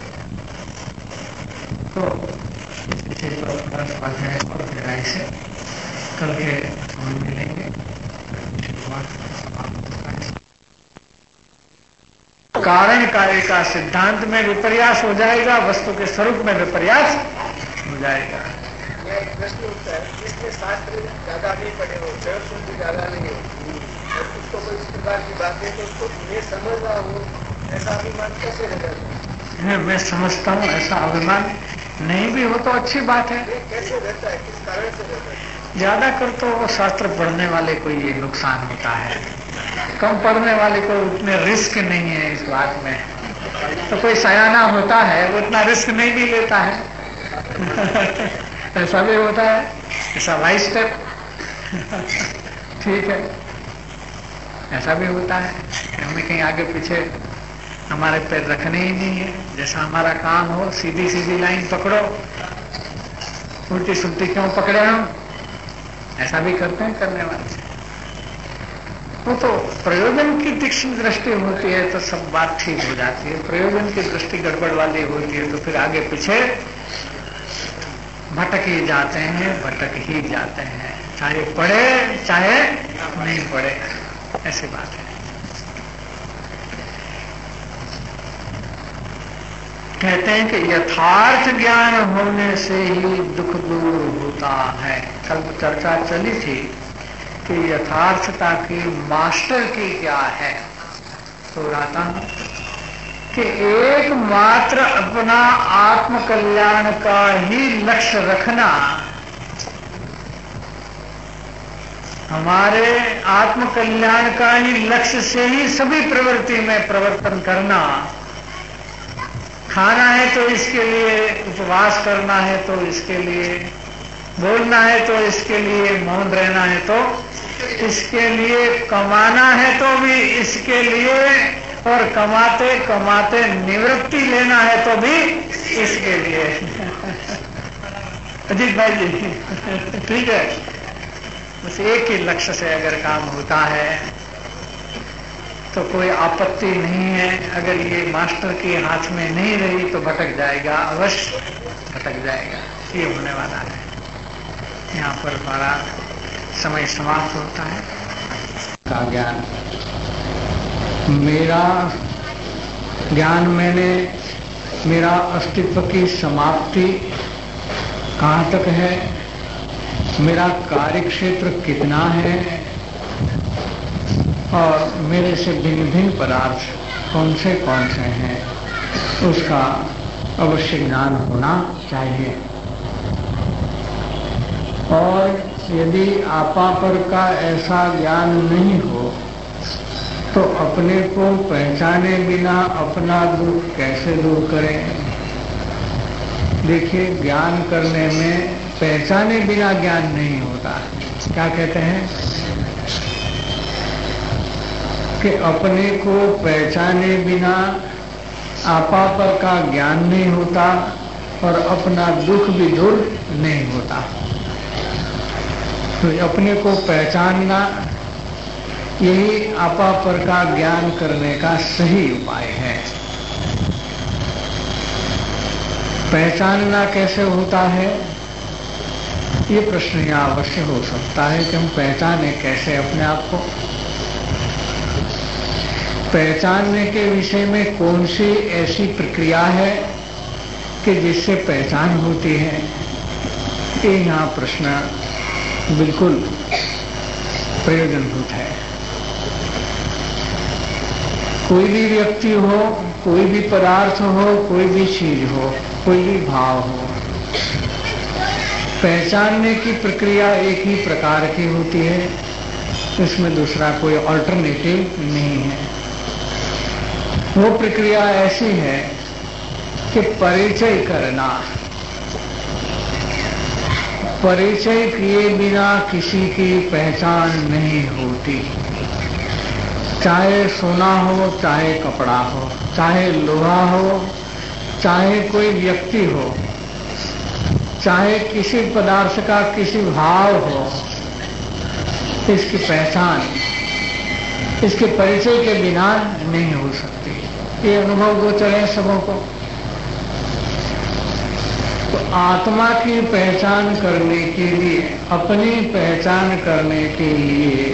Speaker 2: तो इस विषय पर थोड़ा स्वाध्याय और गहराई से कल के हम मिलेंगे। कारण कार्य का सिद्धांत में विपर्यास हो जाएगा, वस्तु के स्वरूप में विपर्यास हो जाएगा।
Speaker 3: प्रश्न उठता है, इसमें शास्त्र ज्यादा नहीं पढ़े हो, जड़ शुद्ध ज्यादा नहीं हो, और उसको कोई इस प्रकार की बातें तो उसको मैं समझ रहा हूँ, ऐसा अभिमान कैसे रह जाता है?
Speaker 2: मैं समझता हूँ ऐसा अभिमान नहीं भी हो तो अच्छी बात है।
Speaker 3: कैसे रहता है, किस कारण से रहता है?
Speaker 2: ज्यादा कर तो वो शास्त्र पढ़ने वाले को ये नुकसान होता है, कम पढ़ने वाले को उतने रिस्क नहीं है इस बात में। तो कोई सयाना होता है वो इतना रिस्क नहीं भी लेता है ऐसा भी होता है, ऐसा वाइस स्टेप ठीक है, ऐसा भी होता है। हमें कहीं आगे पीछे हमारे पैर रखने ही नहीं है, जैसा हमारा काम हो सीधी सीधी लाइन पकड़ो, उल्टी सुल्टी क्यों पकड़े हम, ऐसा भी करते हैं करने वाले। वो तो प्रयोजन की तीक्ष्ण दृष्टि होती है तो सब बात ठीक हो जाती है, प्रयोजन की दृष्टि गड़बड़ वाली होती है तो फिर आगे पीछे भटक ही जाते हैं, भटक ही जाते हैं, चाहे पढ़े चाहे नहीं पढ़े, ऐसी बात है। कहते हैं कि यथार्थ ज्ञान होने से ही दुख दूर होता है। कल चर्चा चली थी कि यथार्थता की मास्टर की क्या है, तो आता कि एकमात्र अपना आत्म कल्याण का ही लक्ष्य रखना, हमारे आत्म कल्याण का ही लक्ष्य से ही सभी प्रवृत्ति में प्रवर्तन करना। खाना है तो इसके लिए, उपवास करना है तो इसके लिए, बोलना है तो इसके लिए, मौन रहना है तो इसके लिए, कमाना है तो भी इसके लिए, और कमाते कमाते निवृत्ति लेना है तो भी इसके लिए अजीत भाई जी ठीक है। बस एक ही लक्ष्य से अगर काम होता है तो कोई आपत्ति नहीं है। अगर ये मास्टर के हाथ में नहीं रही तो भटक जाएगा, अवश्य भटक जाएगा। ये होने वाला है। यहाँ पर हमारा समय समाप्त होता है। का ज्ञान, मेरा ज्ञान मैंने मेरा अस्तित्व की समाप्ति कहाँ तक है, मेरा कार्य क्षेत्र कितना है और मेरे से भिन्न भिन्न पदार्थ कौन से कौन से हैं, उसका अवश्य ज्ञान होना चाहिए। और यदि आपापर का ऐसा ज्ञान नहीं हो तो अपने को पहचाने बिना अपना दुख कैसे दूर करें। देखिए, ज्ञान करने में पहचाने बिना ज्ञान नहीं होता। क्या कहते हैं कि अपने को पहचाने बिना आपापर का ज्ञान नहीं होता और अपना दुख भी दूर नहीं होता। तो अपने को पहचानना यही आपापर का ज्ञान करने का सही उपाय है। पहचानना कैसे होता है, ये प्रश्न यहाँ अवश्य हो सकता है कि हम पहचाने कैसे अपने आप को। पहचानने के विषय में कौन सी ऐसी प्रक्रिया है कि जिससे पहचान होती है, ये यहाँ प्रश्न बिल्कुल प्रयोजनभूत है। कोई भी व्यक्ति हो, कोई भी पदार्थ हो, कोई भी चीज हो, कोई भी भाव हो, पहचानने की प्रक्रिया एक ही प्रकार की होती है। इसमें दूसरा कोई अल्टरनेटिव नहीं है। वो प्रक्रिया ऐसी है कि परिचय करना। परिचय किए बिना किसी की पहचान नहीं होती। चाहे सोना हो, चाहे कपड़ा हो, चाहे लोहा हो, चाहे कोई व्यक्ति हो, चाहे किसी पदार्थ का किसी भाव हो, इसकी पहचान इसके परिचय के बिना नहीं हो सकती। ये अनुभव गोचर है सबों को। तो आत्मा की पहचान करने के लिए, अपनी पहचान करने के लिए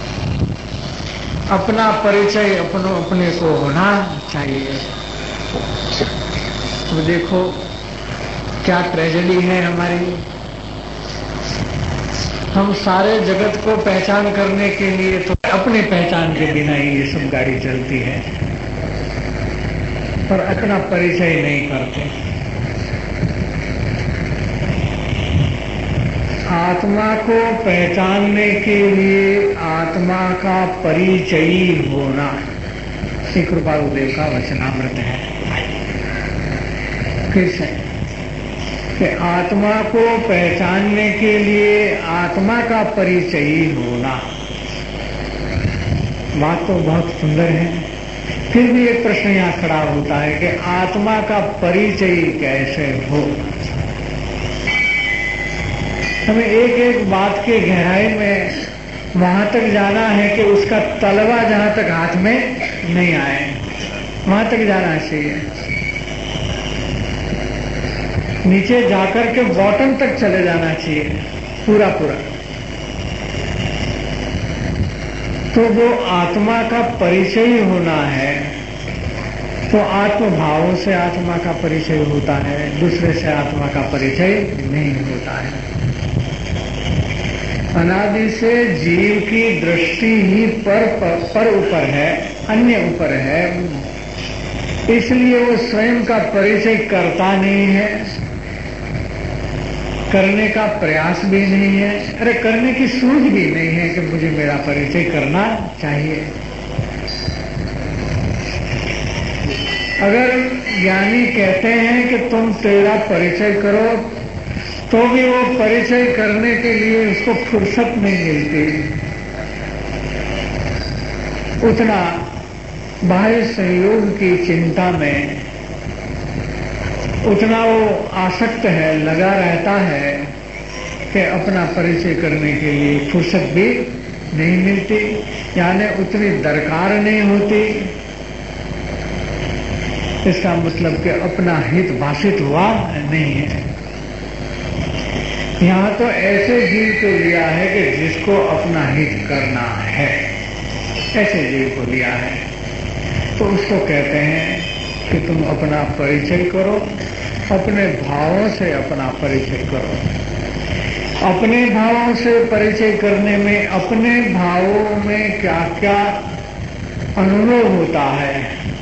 Speaker 2: अपना परिचय अपनों अपने को होना चाहिए। तो देखो क्या ट्रेजेडी है हमारी। हम सारे जगत को पहचान करने के लिए तो अपने पहचान के बिना ही ये सब गाड़ी चलती है, पर अपना परिचय नहीं करते। आत्मा को पहचानने के लिए आत्मा का परिचयी होना, श्री कृपालुदेव का वचनामृत है। फिर से कि आत्मा को पहचानने के लिए आत्मा का परिचयी होना, बात तो बहुत सुंदर है। फिर भी एक प्रश्न यहाँ खड़ा होता है कि आत्मा का परिचय कैसे हो। हमें एक एक बात के गहराई में वहां तक जाना है कि उसका तलवा जहां तक हाथ में नहीं आए, वहां तक जाना चाहिए। नीचे जाकर के बॉटम तक चले जाना चाहिए पूरा पूरा। तो वो आत्मा का परिचय होना है, तो आत्मभावों से आत्मा का परिचय होता है, दूसरे से आत्मा का परिचय नहीं होता है। अनादि से जीव की दृष्टि ही पर पर, पर ऊपर है, अन्य ऊपर है, इसलिए वो स्वयं का परिचय करता नहीं है, करने का प्रयास भी नहीं है, अरे करने की सूझ भी नहीं है कि मुझे मेरा परिचय करना चाहिए। अगर ज्ञानी कहते हैं कि तुम तेरा परिचय करो, तो भी वो परिचय करने के लिए उसको फुर्सत नहीं मिलती, उतना बाह्य सहयोग की चिंता में उतना वो आसक्त है, लगा रहता है कि अपना परिचय करने के लिए फुर्सत भी नहीं मिलती, यानी उतनी दरकार नहीं होती। इसका मतलब कि अपना हित भाषित हुआ नहीं है। यहाँ तो ऐसे जीव को लिया है कि जिसको अपना हित करना है, ऐसे जीव को लिया है। तो उसको कहते हैं कि तुम अपना परिचय करो, अपने भावों से अपना परिचय करो। अपने भावों से परिचय करने में अपने भावों में क्या क्या अनुभव होता है,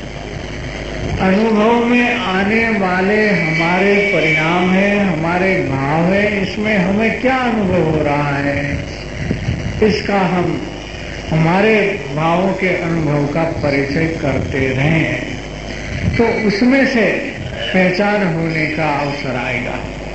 Speaker 2: अनुभव में आने वाले हमारे परिणाम है, हमारे भाव है, इसमें हमें क्या अनुभव हो रहा है, इसका हम हमारे भावों के अनुभव का परिचय करते रहें तो उसमें से पहचान होने का अवसर आएगा।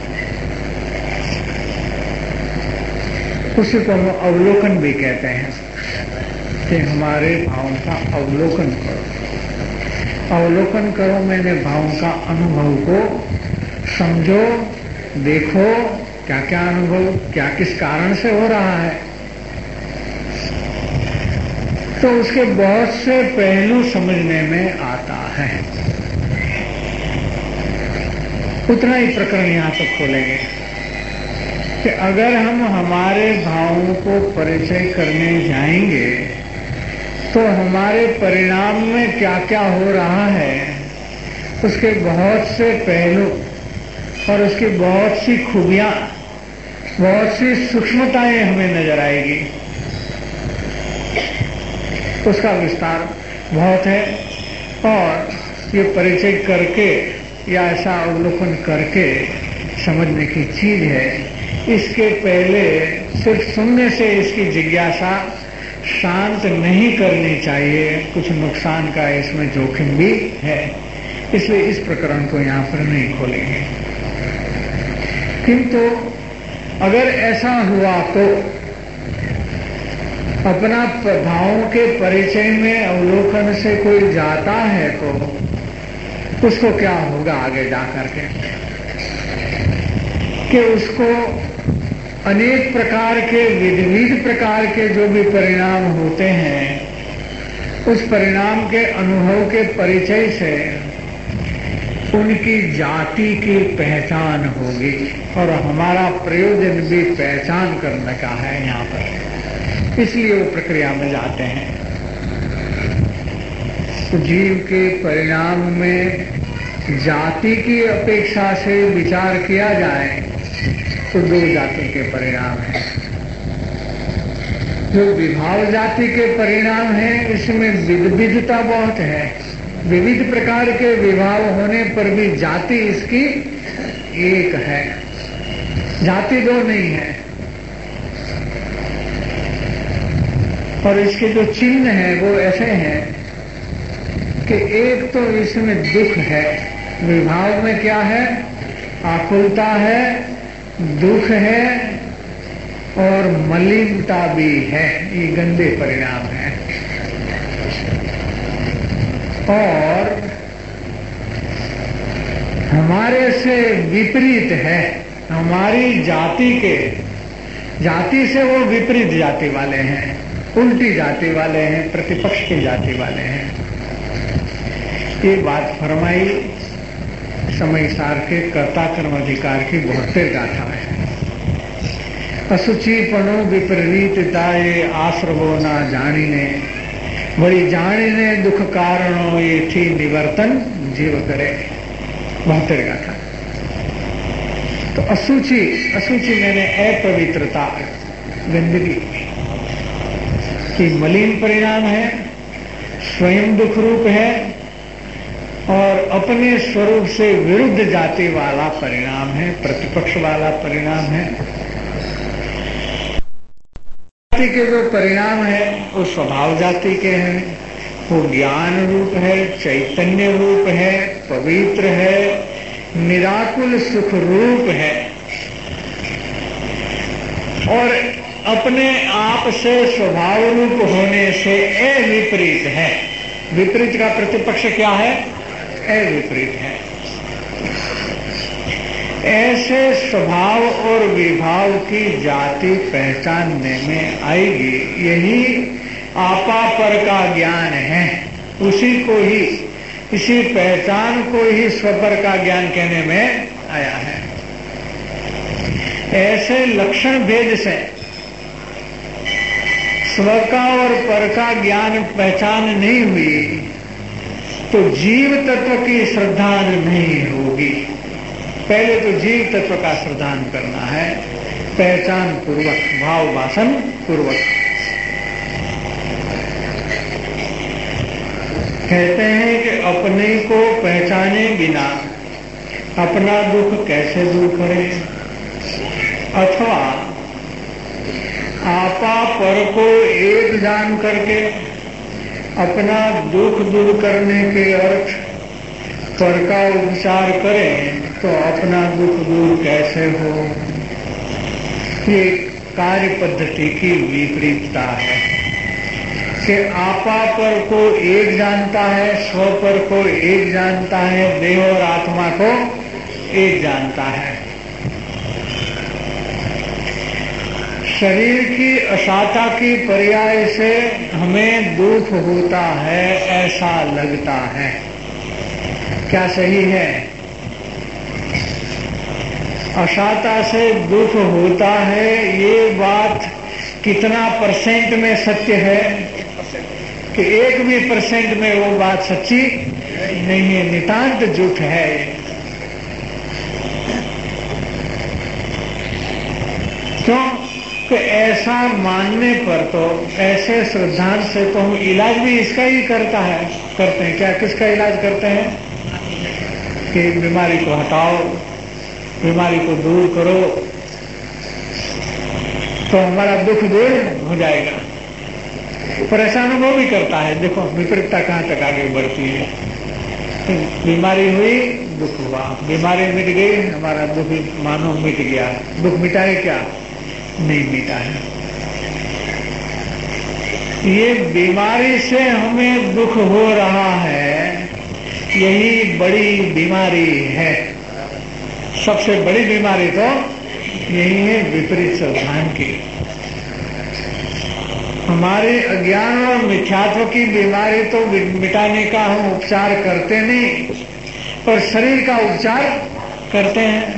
Speaker 2: उसी को हम अवलोकन भी कहते हैं कि हमारे भावों का अवलोकन करो। अवलोकन करो मैंने भावों का अनुभव को समझो, देखो क्या क्या अनुभव क्या किस कारण से हो रहा है। तो उसके बहुत से पहलू समझने में आता है। उतना ही प्रकरण यहां तक खोलेंगे कि अगर हम हमारे भावों को परिचय करने जाएंगे तो हमारे परिणाम में क्या क्या हो रहा है उसके बहुत से पहलू और उसकी बहुत सी खूबियां, बहुत सी सूक्ष्मताएं हमें नजर आएगी। उसका विस्तार बहुत है और ये परिचय करके या ऐसा अवलोकन करके समझने की चीज है। इसके पहले सिर्फ सुनने से इसकी जिज्ञासा शांत नहीं करनी चाहिए, कुछ नुकसान का इसमें जोखिम भी है, इसलिए इस प्रकरण को यहाँ पर नहीं खोलेंगे। किंतु अगर ऐसा हुआ तो अपना भावों के परिचय में अवलोकन से कोई जाता है तो उसको क्या होगा आगे जाकर के कि उसको अनेक प्रकार के विविध प्रकार के जो भी परिणाम होते हैं उस परिणाम के अनुभव के परिचय से उनकी जाति की पहचान होगी और हमारा प्रयोजन भी पहचान करने का है यहाँ पर, इसलिए वो प्रक्रिया में जाते हैं। तो जीव के परिणाम में जाति की अपेक्षा से विचार किया जाए तो दो जाति के परिणाम हैं। जो विभाव जाति के परिणाम हैं इसमें विविधता बहुत है, विविध प्रकार के विभाव होने पर भी जाति इसकी एक है, जाति दो नहीं है। और इसके जो चिन्ह हैं वो ऐसे हैं कि एक तो इसमें दुख है, विभाव में क्या है, आकुलता है, दुख है और मलिनता भी है, ये गंदे परिणाम है। और हमारे से विपरीत है, हमारी जाति के जाति से वो विपरीत जाति वाले हैं, उल्टी जाति वाले हैं, प्रतिपक्ष की जाति वाले हैं। ये बात फरमाई समय सार के कर्ता कर्म अधिकार की बहत्तर गाथा है। असुचिपणु विपरीतताए आश्रवो ना जानीने, बड़ी जानीने दुख कारणों ये थी निवर्तन जीव करे, बहत्तर गाथा। तो असुचि, असुचि मैंने अपवित्रता, गंदगी की मलिन परिणाम है, स्वयं दुख रूप है और अपने स्वरूप से विरुद्ध जाति वाला परिणाम है, प्रतिपक्ष वाला परिणाम है। जाति के जो परिणाम है वो स्वभाव जाति के हैं, वो ज्ञान रूप है, चैतन्य रूप है, पवित्र है, निराकुल सुख रूप है और अपने आप से स्वभाव रूप होने से अविपरीत है। विपरीत का प्रतिपक्ष क्या है? अविपरीत है। ऐसे स्वभाव और विभाव की जाति पहचानने में आएगी। यही आपा पर का ज्ञान है, उसी को ही, इसी पहचान को ही स्वपर का ज्ञान कहने में आया है। ऐसे लक्षण भेद से स्व का और पर का ज्ञान पहचान नहीं हुई तो जीव तत्व की श्रद्धा नहीं होगी। पहले तो जीव तत्व का श्रद्धान करना है, पहचान पूर्वक, भाव वासन पूर्वक। कहते हैं कि अपने को पहचाने बिना अपना दुख कैसे दूर करें, अथवा आपा पर को एक जान करके अपना दुख दूर करने के अर्थ पर का उपचार करें तो अपना दुख दूर कैसे हो। ये कार्य पद्धति की विपरीतता है कि आपा पर को एक जानता है, स्व पर को एक जानता है, देह और आत्मा को एक जानता है। शरीर की असाता की पर्याय से हमें दुख होता है ऐसा लगता है, क्या सही है? असाता से दुख होता है, ये बात कितना परसेंट में सत्य है कि एक भी परसेंट में वो बात सच्ची नहीं है, नितांत झूठ है। क्यों कि ऐसा मानने पर तो, ऐसे श्रद्धांत से तो हम इलाज भी इसका ही करता है करते हैं। क्या किसका इलाज करते हैं कि बीमारी को हटाओ, बीमारी को दूर करो तो हमारा दुख दूर हो जाएगा। पर ऐसा अनुभव भी करता है। देखो विपरीतता कहां तक आगे बढ़ती है। तो बीमारी हुई, दुख हुआ, बीमारी मिट गई, हमारा दुख मानो मिट गया। दुख मिटा है क्या? नहीं मिटा है। ये बीमारी से हमें दुख हो रहा है, यही बड़ी बीमारी है। सबसे बड़ी बीमारी तो यही है, विपरीत श्रद्धान की। हमारे अज्ञान और मिथ्यात्व की बीमारी तो मिटाने का हम उपचार करते नहीं, पर शरीर का उपचार करते हैं।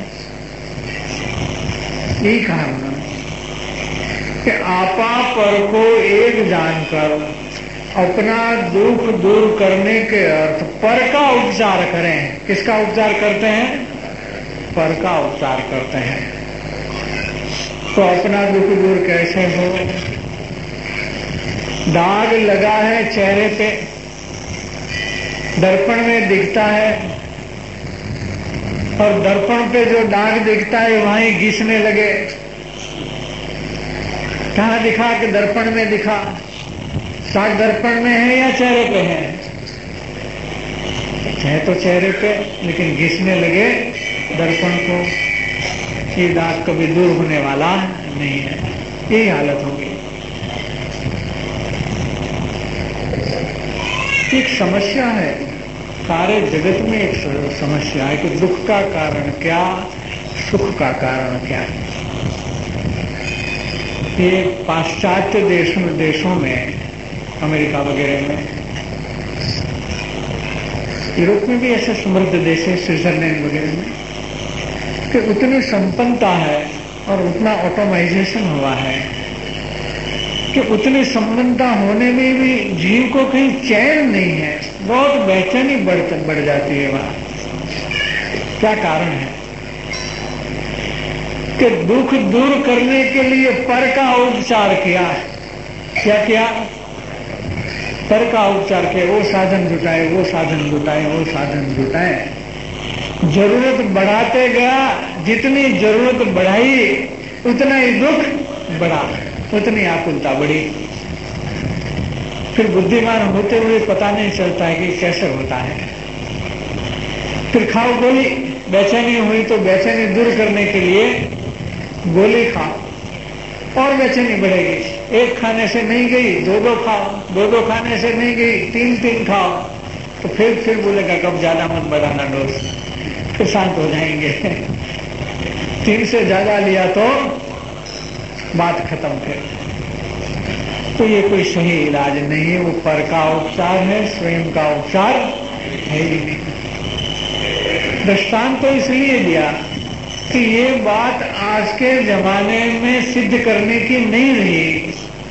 Speaker 2: यही कहा उन्होंने कि आपा पर को एक जानकर अपना दुख दूर करने के अर्थ पर का उपचार करें। किसका उपचार करते हैं? पर का उपचार करते हैं। तो अपना दुख दूर कैसे हो? दाग लगा है चेहरे पे, दर्पण में दिखता है, और दर्पण पे जो दाग दिखता है वहीं घिसने लगे। कहाँ दिखा कि दर्पण में दिखा? दाग दर्पण में है या चेहरे पे है? है तो चेहरे पे, लेकिन घिसने लगे दर्पण को। ये दाग कभी दूर होने वाला नहीं है। यही हालत होगी। एक समस्या है, सारे जगत में एक समस्या है कि दुख का कारण क्या, सुख का कारण क्या है। ये पाश्चात्य देशों देशों में, अमेरिका वगैरह में, यूरोप में भी ऐसे समृद्ध देश है, स्विट्जरलैंड वगैरह में, कि उतनी संपन्नता है और उतना ऑटोमाइजेशन हुआ है कि उतनी संपन्नता होने में भी जीव को कहीं चैन नहीं है। बहुत बेचैनी बढ़ बढ़ जाती है वहां। क्या कारण है? कि दुख दूर करने के लिए पर का उपचार किया। क्या किया? पर का उपचार किया। वो साधन जुटाए, वो साधन जुटाए, वो साधन जुटाए। जरूरत बढ़ाते गया, जितनी जरूरत बढ़ाई उतना ही दुख बढ़ा, उतनी आकुलता बढ़ी। फिर बुद्धिमान होते हुए पता नहीं चलता है कि कैसे होता है। फिर खाओ गोली, बेचैनी हुई तो बेचैनी दूर करने के लिए गोली खाओ और बेचैनी बढ़ेगी। एक खाने से नहीं गई, दो दो खाओ, दो दो खाने से नहीं गई, तीन तीन खाओ, तो फिर फिर बोलेगा कब ज्यादा मत बढ़ाना डोज, फिर शांत हो जाएंगे। तीन से ज्यादा लिया तो बात खत्म फिर। तो ये कोई सही इलाज नहीं है, वो पर का उपचार है, स्वयं का उपचार है ही नहीं। दृष्टांत तो इसलिए दिया कि ये बात आज के जमाने में सिद्ध करने की नहीं रही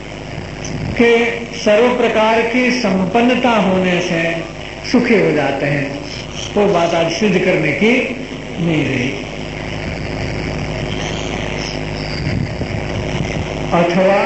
Speaker 2: कि सर्व प्रकार की संपन्नता होने से सुखी हो जाते हैं, वो बात आज सिद्ध करने की नहीं रही। अथवा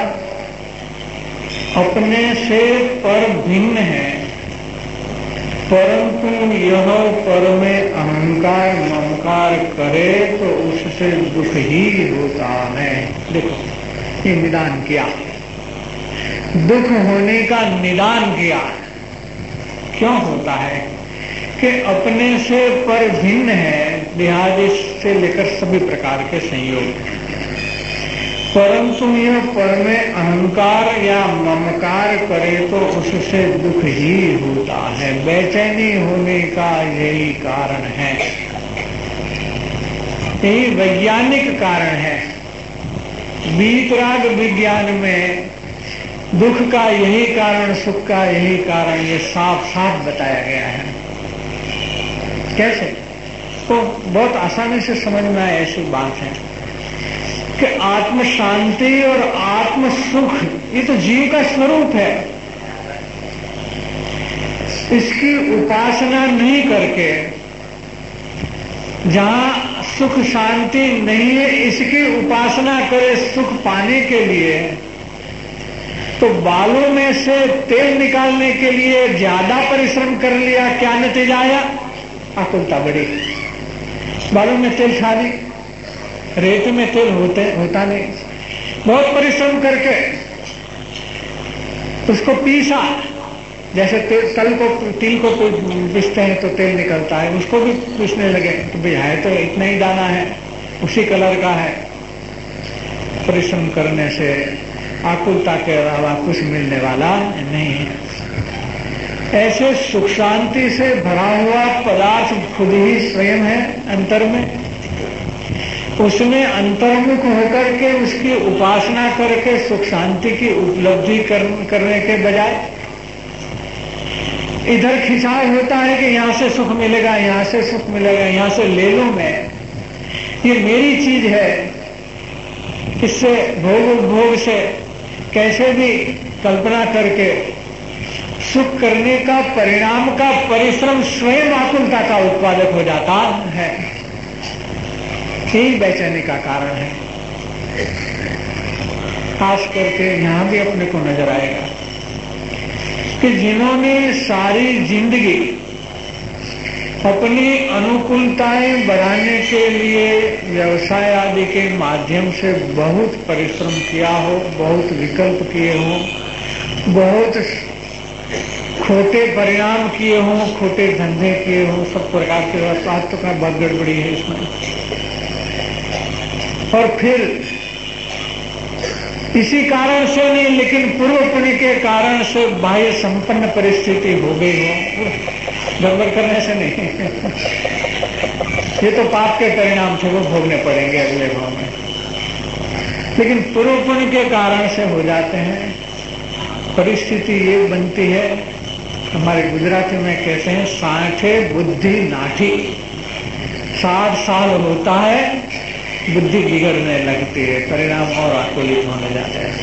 Speaker 2: अपने से पर भिन्न है, परंतु यह पर में अहंकार ममकार करे तो उससे दुख ही होता है। देखो ये निदान किया, दुख होने का निदान किया। क्यों होता है कि अपने से पर भिन्न है, लिहाज से लेकर सभी प्रकार के संयोग, परंतु यह पर में अहंकार या ममकार करे तो उससे दुख ही होता है। बेचैनी होने का यही कारण है, यही वैज्ञानिक कारण है। वीतराग विज्ञान में दुख का यही कारण, सुख का यही कारण, ये साफ साफ बताया गया है। कैसे? तो बहुत आसानी से समझ में आए ऐसी बात है कि आत्म शांति और आत्म सुख ये तो जीव का स्वरूप है। इसकी उपासना नहीं करके, जहां सुख शांति नहीं है इसकी उपासना करे सुख पाने के लिए, तो बालों में से तेल निकालने के लिए ज्यादा परिश्रम कर लिया, क्या नतीजा आया? आकुलता बढ़ी। बालों में तेल खा ली, रेत में तेल होते होता नहीं। बहुत परिश्रम करके उसको पीसा, जैसे तेल तल को तिल को पीसते हैं तो तेल निकलता है, उसको भी पीसने लगे तो भाई है तो इतना ही दाना है, उसी कलर का है। परिश्रम करने से आकुलता के अलावा कुछ मिलने वाला नहीं है। ऐसे सुख शांति से भरा हुआ पदार्थ खुद ही स्वयं है अंतर में, उसमें अंतर्मुख होकर के उसकी उपासना करके सुख शांति की उपलब्धि कर, करने के बजाय इधर खिंचाव होता है कि यहां से सुख मिलेगा, यहां से सुख मिलेगा, यहां से ले लूं मैं, ये मेरी चीज है, इससे भोग भोग से कैसे भी कल्पना करके सुख करने का परिणाम का परिश्रम स्वयं आकुलता का उत्पादक हो जाता है। यही बेचैनी का कारण है। खास करके यहां भी अपने को नजर आएगा कि जिन्होंने सारी जिंदगी अपनी अनुकूलताएं बढ़ाने के लिए व्यवसाय आदि के माध्यम से बहुत परिश्रम किया हो, बहुत विकल्प किए हो, बहुत खोटे परिणाम किए हों, खोटे धंधे किए हों, सब प्रकार के बात तो का बहुत गड़बड़ी है इसमें। और फिर इसी कारण से नहीं, लेकिन पूर्व पुण्य के कारण से बाह्य संपन्न परिस्थिति हो गई हो, गड़बड़ करने से नहीं ये तो पाप के परिणाम थे, वो भोगने पड़ेंगे अगले भाव में, लेकिन पूर्व पुण्य के कारण से हो जाते हैं। परिस्थिति ये बनती है, हमारे गुजराती में कहते हैं साठे बुद्धि नाठी। साठ साल होता है, बुद्धि बिगड़ने लगती है, परिणाम और आकुलित होने जाते हैं।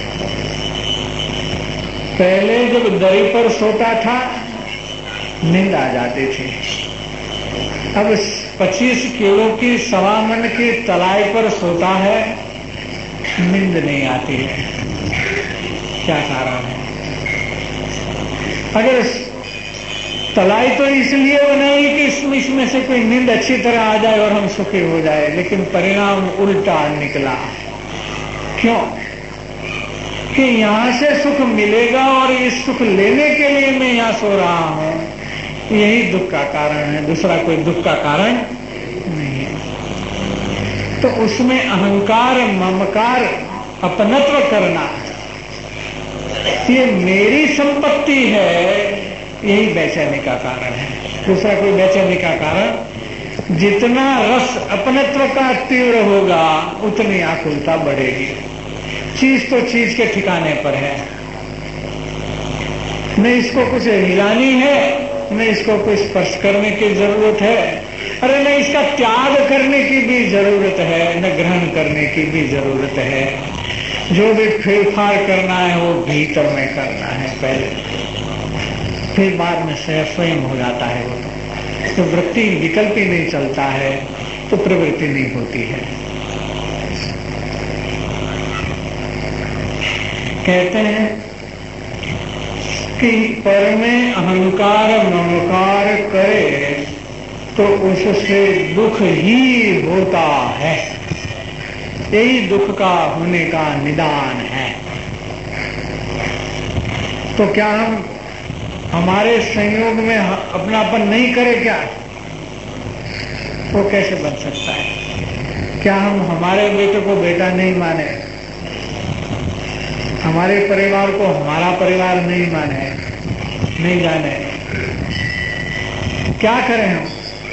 Speaker 2: पहले जब दरी पर सोता था नींद आ जाती थी, अब पच्चीस किलो की सवा मन की तलाई पर सोता है, नींद नहीं आती है। क्या कारण है? अगर तलाई तो इसलिए बनाई कि इसमें इसमें से कोई नींद अच्छी तरह आ जाए और हम सुखी हो जाए, लेकिन परिणाम उल्टा निकला। क्यों? कि यहां से सुख मिलेगा और इस सुख लेने के लिए मैं यहां सो रहा हूं, यही दुख का कारण है, दूसरा कोई दुख का कारण नहीं है। तो उसमें अहंकार ममकार अपनत्व करना, ये मेरी संपत्ति है, यही बेचैनी का कारण है, दूसरा कोई बेचैनी का कारण जितना रस अपनत्व का तीव्र होगा उतनी आकुलता बढ़ेगी। चीज तो चीज के ठिकाने पर है, न इसको कुछ हिलानी है, न इसको कोई स्पर्श करने की जरूरत है, अरे न इसका त्याग करने की भी जरूरत है, न ग्रहण करने की भी जरूरत है। जो भी फेरफार करना है वो भीतर में करना है पहले, फिर बाद में स्वयं हो जाता है। वो तो वृत्ति विकल्प ही नहीं चलता है तो प्रवृत्ति नहीं होती है। कहते हैं कि पर में अहंकार ममकार करे तो उससे दुख ही होता है। यही दुख का होने का निदान है। तो क्या हम हमारे संयोग में अपनापन नहीं करे क्या? वो कैसे बन सकता है? क्या हम हमारे बेटे को बेटा नहीं माने, हमारे परिवार को हमारा परिवार नहीं माने, नहीं जाने? क्या करें हम?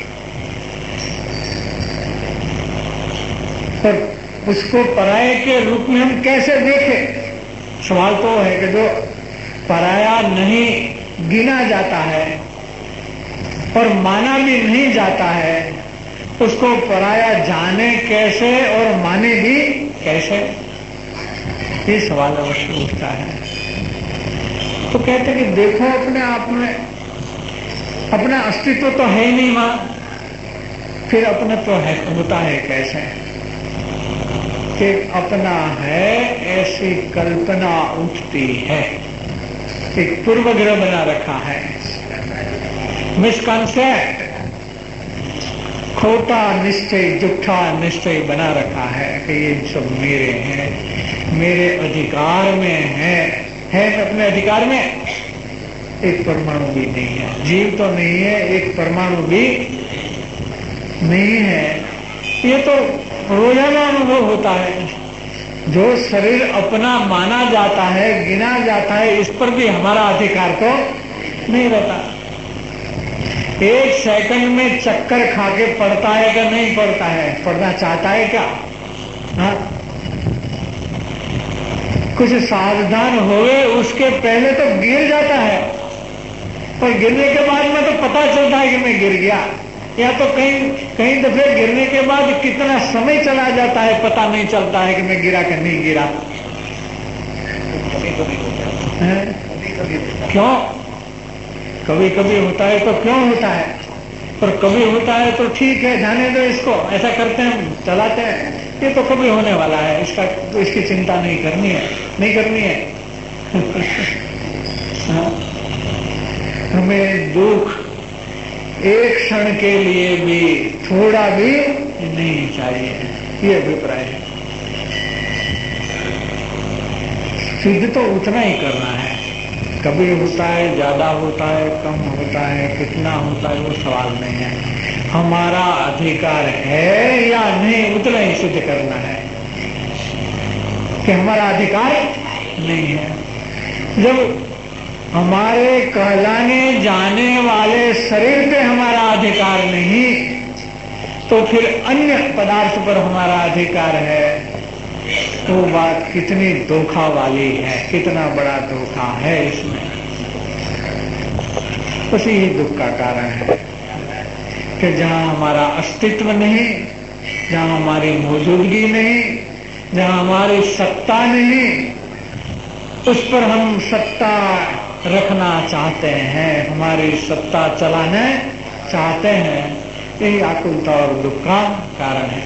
Speaker 2: पर उसको पराये के रूप में हम कैसे देखें? सवाल तो है कि जो पराया नहीं गिना जाता है और माना भी नहीं जाता है, उसको पराया जाने कैसे और माने भी कैसे? ये सवाल अवश्य उठता है। तो कहते हैं कि देखो अपने आप में अपना अस्तित्व तो है ही नहीं वहां, फिर अपना तो है होता है कैसे? कि अपना है ऐसी कल्पना उठती है, एक पूर्वग्रह बना रखा है, मिसकॉन्सेप्ट, खोटा निश्चय, झूठा निश्चय बना रखा है कि ये सब मेरे हैं, मेरे अधिकार में है। है अपने अधिकार में? एक परमाणु भी नहीं है। जीव तो नहीं है, एक परमाणु भी नहीं है। ये तो रोजाना अनुभव होता है। जो शरीर अपना माना जाता है, गिना जाता है, इस पर भी हमारा अधिकार तो नहीं रहता। एक सेकंड में चक्कर खा के पड़ता है कि नहीं पड़ता है? पड़ना चाहता है क्या? हाँ? कुछ सावधान होवे उसके पहले तो गिर जाता है, पर गिरने के बाद में तो पता चलता है कि मैं गिर गया। या तो कहीं कहीं दफे गिरने के बाद कितना समय चला जाता है पता नहीं चलता है कि मैं गिरा कि नहीं गिरा। क्यों? कभी कभी होता है तो क्यों होता है? पर कभी होता है तो ठीक है, जाने दो इसको, ऐसा करते हैं, चलाते हैं। ये तो कभी होने वाला है, इसका तो इसकी चिंता नहीं करनी है, नहीं करनी है। हमें दुख एक क्षण के लिए भी थोड़ा भी नहीं चाहिए, ये अभिप्राय है। सिद्ध तो उतना ही करना है। कभी होता है, ज्यादा होता है, कम होता है, कितना होता है, वो सवाल नहीं है। हमारा अधिकार है या नहीं उतना ही सिद्ध करना है कि हमारा अधिकार नहीं है। जब हमारे कहलाने जाने वाले शरीर पे हमारा अधिकार नहीं, तो फिर अन्य पदार्थ पर हमारा अधिकार है। तो बात कितनी धोखा वाली है, कितना बड़ा धोखा है इसमें। बस यही दुख का कारण है कि जहां हमारा अस्तित्व नहीं, जहां हमारी मौजूदगी नहीं, जहां हमारी सत्ता नहीं, उस पर हम सत्ता रखना चाहते हैं, हमारी सत्ता चलाना चाहते हैं। यही आकुलता और दुख का कारण है।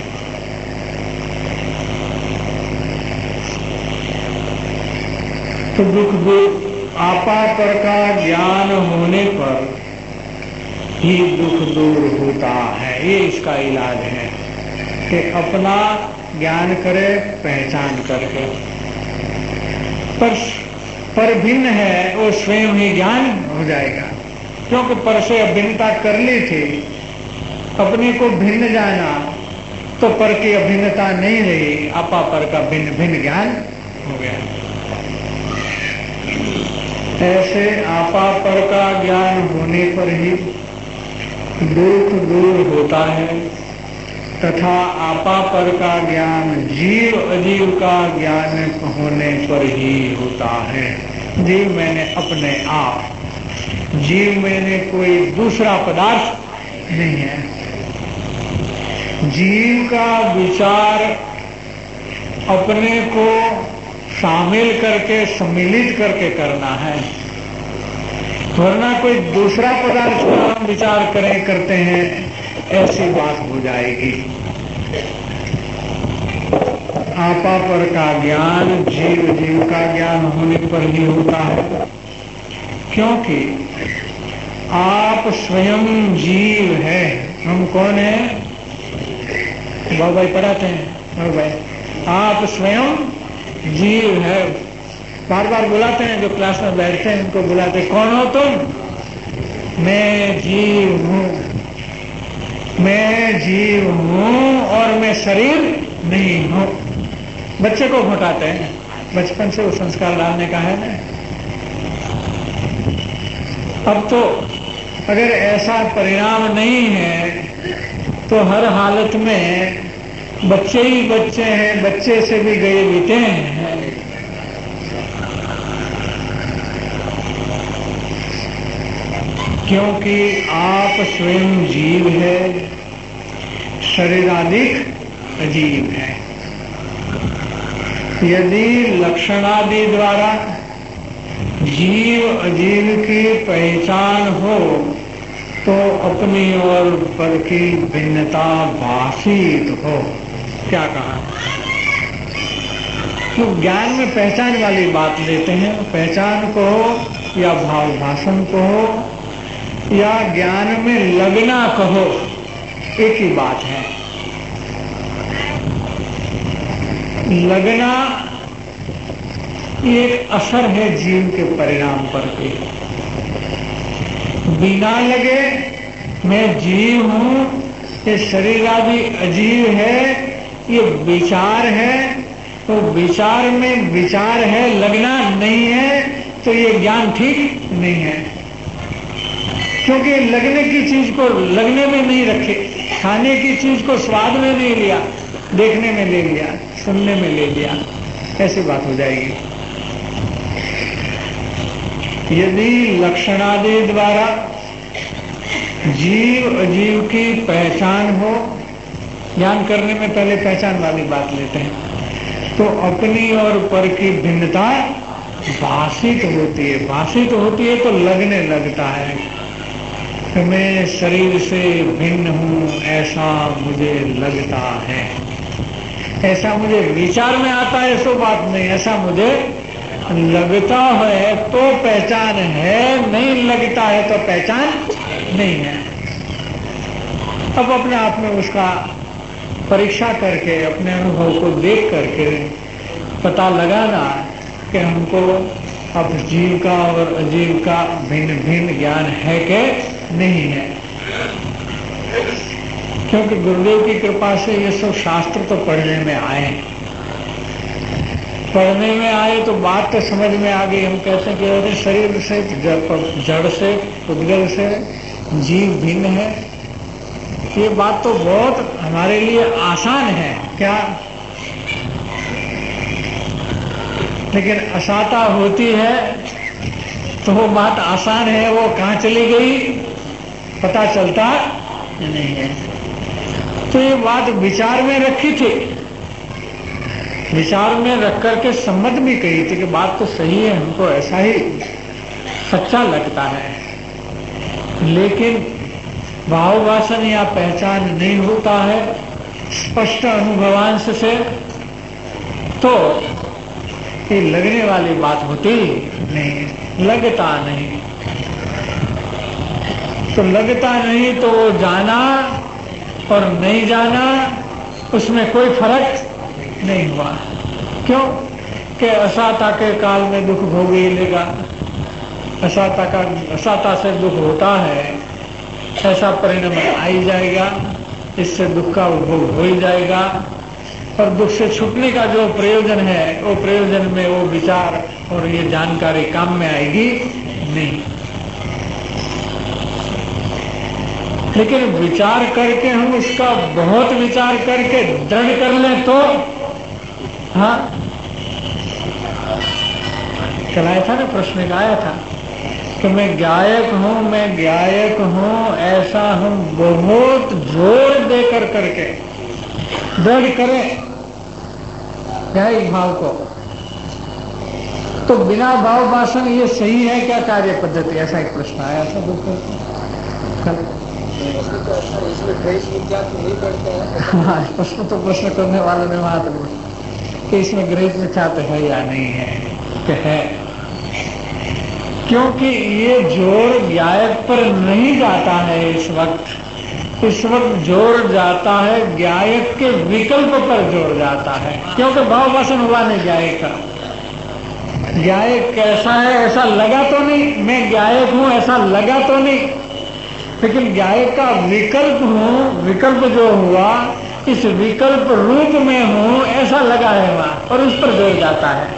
Speaker 2: तो दुख दुख आपा पर का ज्ञान होने पर ही दुख दूर होता है। ये इसका इलाज है कि अपना ज्ञान करे पहचान करके। पर पर भिन्न है वो स्वयं ही ज्ञान हो जाएगा, क्योंकि पर से अभिन्नता कर ली थी। अपने को भिन्न जाना तो पर की अभिन्नता नहीं रही, आपा पर का भिन्न भिन्न ज्ञान हो गया। ऐसे आपा पर का ज्ञान होने पर ही दुख दूर होता है तथा आपा पर का ज्ञान जीव अजीव का ज्ञान होने पर ही होता है। जीव मैंने अपने आप, जीव मैंने कोई दूसरा पदार्थ नहीं है। जीव का विचार अपने को शामिल करके सम्मिलित करके करना है, वरना कोई दूसरा पदार्थ का हम विचार करें करते हैं ऐसी बात हो जाएगी। आपा पर का ज्ञान जीव जीव का ज्ञान होने पर ही होता है, क्योंकि आप स्वयं जीव है। हम कौन है? बाबा भाई पढ़ाते हैं, बाबा भाई आप स्वयं जीव है। बार बार बुलाते हैं, जो क्लास में बैठते हैं उनको बुलाते, कौन हो तुम? मैं जीव हूँ, मैं जीव हूँ और मैं शरीर नहीं हूँ। बच्चे को घटाते हैं, बचपन से वो संस्कार डालने का है ना। अब तो अगर ऐसा परिणाम नहीं है तो हर हालत में बच्चे ही बच्चे हैं, बच्चे से भी गए बीते हैं। क्योंकि आप स्वयं जीव है, शरीराधिक अजीव है। यदि लक्षणादि द्वारा जीव अजीव की पहचान हो तो अपनी और पर की भिन्नता भाषित हो। क्या कहा? तो ज्ञान में पहचान वाली बात लेते हैं, पहचान को हो या भाव भाषण को हो या ज्ञान में लगना कहो, एक ही बात है। लगना एक असर है जीव के परिणाम पर के। बिना लगे मैं जीव हूं, ये शरीर आदि अजीव है, ये विचार है, तो विचार में विचार है, लगना नहीं है, तो ये ज्ञान ठीक नहीं है। क्योंकि लगने की चीज को लगने में नहीं रखे, खाने की चीज को स्वाद में नहीं लिया, देखने में ले लिया, सुनने में ले लिया, ऐसी बात हो जाएगी। यदि लक्षणादि द्वारा जीव अजीव की पहचान हो, ज्ञान करने में पहले पहचान वाली बात लेते हैं, तो अपनी और पर की भिन्नता भाषित होती है। भाषित होती है तो लगने लगता है कि मैं शरीर से भिन्न हूं, ऐसा मुझे लगता है। ऐसा मुझे विचार में आता है सो बात नहीं, ऐसा मुझे लगता है तो पहचान है, नहीं लगता है तो पहचान नहीं है। अब अपने आप में उसका परीक्षा करके, अपने अनुभव को देख करके पता लगाना कि हमको अब जीव का और अजीव का भिन्न भिन्न ज्ञान है कि नहीं है। क्योंकि गुरुदेव की कृपा से ये सब शास्त्र तो पढ़ने में आए, पढ़ने में आए तो बात तो समझ में आ गई। हम कहते हैं कि अरे शरीर से, जड़ से, उद्गल से जीव भिन्न है, ये बात तो बहुत हमारे लिए आसान है क्या? लेकिन असाता होती है तो वो बात आसान है, वो कहाँ चली गई पता चलता नहीं है। तो ये बात विचार में रखी थी, विचार में रख करके सम्मत भी कही थी कि बात तो सही है, हमको ऐसा ही सच्चा लगता है। लेकिन भाव वासन या पहचान नहीं होता है स्पष्ट अनुभवांश से, तो ये लगने वाली बात होती नहीं, लगता नहीं। तो लगता नहीं तो वो जाना और नहीं जाना, उसमें कोई फर्क नहीं हुआ। क्यों? कि असाता के काल में दुख भोग ही लेगा। असाता का असाता से दुख होता है, ऐसा परिणाम आ ही जाएगा, इससे दुख का उपभोग हो ही जाएगा। और दुख से छूटने का जो प्रयोजन है, वो प्रयोजन में वो विचार और ये जानकारी काम में आएगी नहीं। लेकिन विचार करके हम उसका बहुत विचार करके दृढ़ कर लें तो, हाँ चलाया था ना, प्रश्न आया था कि मैं गायक हूं, मैं गायक हूं, ऐसा हम बहुत जोर देकर करके दृढ़ करें गायक भाव को, तो बिना भाव वासन ये सही है क्या कार्य पद्धति? ऐसा एक प्रश्न आया था दोपहर कल।
Speaker 3: इसमें ग्रहित विचार तो नहीं करते हैं।
Speaker 2: हाँ, प्रश्न तो प्रश्न करने वालों ने बात कि इसमें ग्रहित विचार तो है या नहीं है, कि है, क्योंकि ये जोर गायक पर नहीं जाता है इस वक्त। इस वक्त जोर जाता है गायक के विकल्प पर जोर जाता है, क्योंकि भाव वासन हुआ नहीं गायक का। गायक कैसा है ऐसा लगा तो नहीं, मैं गायक हूं ऐसा लगा तो नहीं, लेकिन गायक का विकल्प हूं, विकल्प जो हुआ इस विकल्प रूप में हूं ऐसा लगा है वहां, और उस पर जोर जाता है।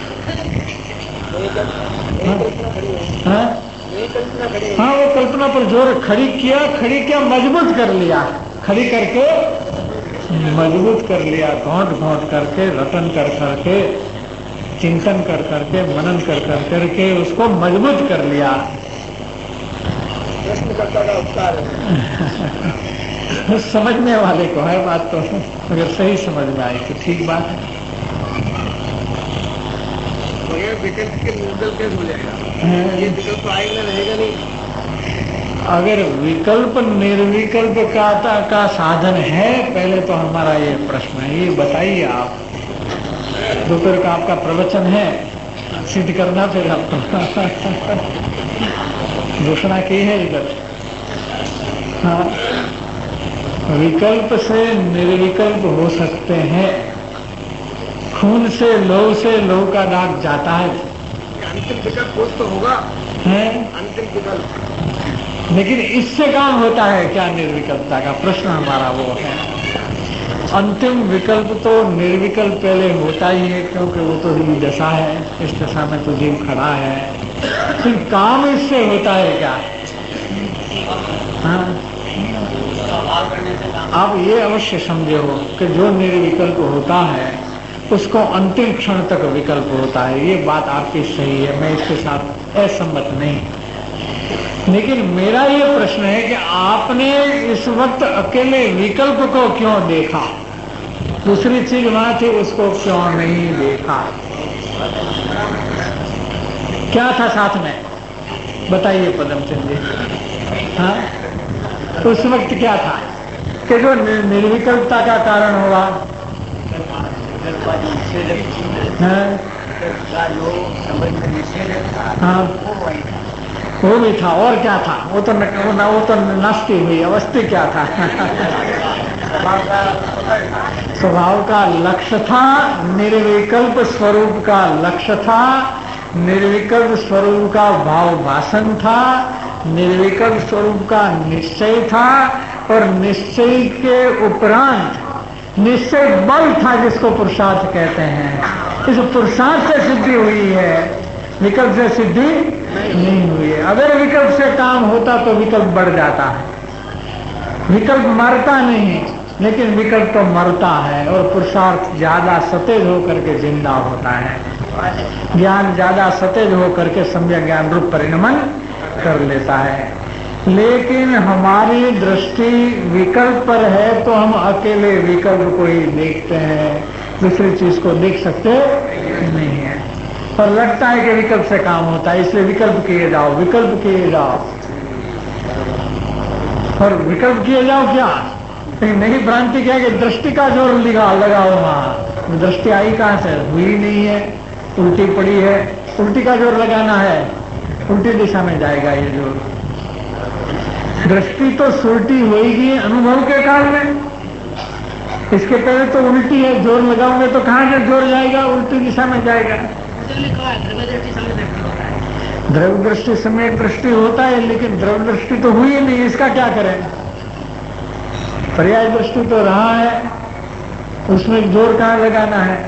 Speaker 2: हाँ? हाँ, वो कल्पना पर जोर खड़ी किया, खड़ी किया, मजबूत कर लिया, खड़ी करके मजबूत कर लिया, घोंट घोंट करके, रटन कर करके, चिंतन कर करके, मनन कर कर करके उसको मजबूत कर लिया।
Speaker 3: प्रश्नकर्ता का उपकार है।
Speaker 2: समझने वाले को है बात, तो अगर सही समझ में आई तो ठीक बात है।
Speaker 3: तो ये विकल्प के निर्दल कैसे हो जाएगा? ये विकल्प आएगा रहेगा नहीं।
Speaker 2: अगर विकल्प निर्विकल्प का, का साधन है, पहले तो हमारा ये प्रश्न है, ये बताइए आप। दोपहर का आपका प्रवचन है, सिद्ध करना फिर आपको घोषणा की है इधर। हाँ, विकल्प से निर्विकल्प हो सकते हैं। खून से लहू से लहू का दाग जाता है,
Speaker 3: अंतिम विकल्प कुछ तो होगा
Speaker 2: है?
Speaker 3: अंतिम विकल्प।
Speaker 2: लेकिन इससे काम होता है क्या निर्विकल्पता का? प्रश्न हमारा वो है। अंतिम विकल्प तो निर्विकल्प पहले होता ही है, क्योंकि वो तो ही दशा है, इस दशा में तो जीव खड़ा है। फिर काम इससे होता है क्या? हाँ, आप ये अवश्य समझे हो कि जो निर्विकल्प होता है उसको अंतिम क्षण तक विकल्प होता है। ये बात आपकी सही है, मैं इसके साथ असहमत नहीं। लेकिन मेरा ये प्रश्न है कि आपने इस वक्त अकेले विकल्प को क्यों देखा? दूसरी चीज वहां थी, उसको क्यों नहीं देखा? क्या था साथ में? बताइए पदमचंद जी। हाँ, उस वक्त क्या था कि जो निर्विकल्पता का कारण हुआ? हाँ, हाँ, वो भी था। और क्या था? वो तो न, वो, न, वो तो नष्टि हुई। अवस्थी क्या था? स्वभाव का लक्ष्य था, निर्विकल्प स्वरूप का लक्ष्य था, निर्विकल्प स्वरूप का भाव भाषण था, निर्विकल्प स्वरूप का निश्चय था, और निश्चय के उपरांत निश्चय बल था जिसको पुरुषार्थ कहते हैं। इस पुरुषार्थ से सिद्धि हुई है, विकल्प से सिद्धि नहीं हुई है। अगर विकल्प से काम होता तो विकल्प बढ़ जाता है। विकल्प मरता नहीं, लेकिन विकल्प तो मरता है, और पुरुषार्थ ज्यादा सतेज होकर के जिंदा होता है। ज्ञान ज्यादा सतेज होकर के सम्यक ज्ञान रूप परिणमन कर लेता है। लेकिन हमारी दृष्टि विकल्प पर है, तो हम अकेले विकल्प को ही देखते हैं, दूसरी चीज को देख सकते नहीं है। और लगता है कि विकल्प से काम होता है, इसलिए विकल्प किए जाओ, विकल्प किए जाओ, और विकल्प किए जाओ क्या? लेकिन नहीं, भ्रांति क्या है कि दृष्टि का जोर लगा लगाओ वहां। दृष्टि आई कहां से? हुई नहीं है, उल्टी पड़ी है। उल्टी का जोर लगाना है, उल्टी दिशा में जाएगा ये जोर। दृष्टि तो सुलटी होगी अनुभव के काल में, इसके पहले तो उल्टी है। जोर लगाओगे तो कहां से जोर जाएगा? उल्टी दिशा में जाएगा। द्रव्य दृष्टि समय दृष्टि होता है, लेकिन द्रव्य दृष्टि तो हुई नहीं, इसका क्या करें? पर्याय दृष्टि तो रहा है, उसमें जोर कहां लगाना है?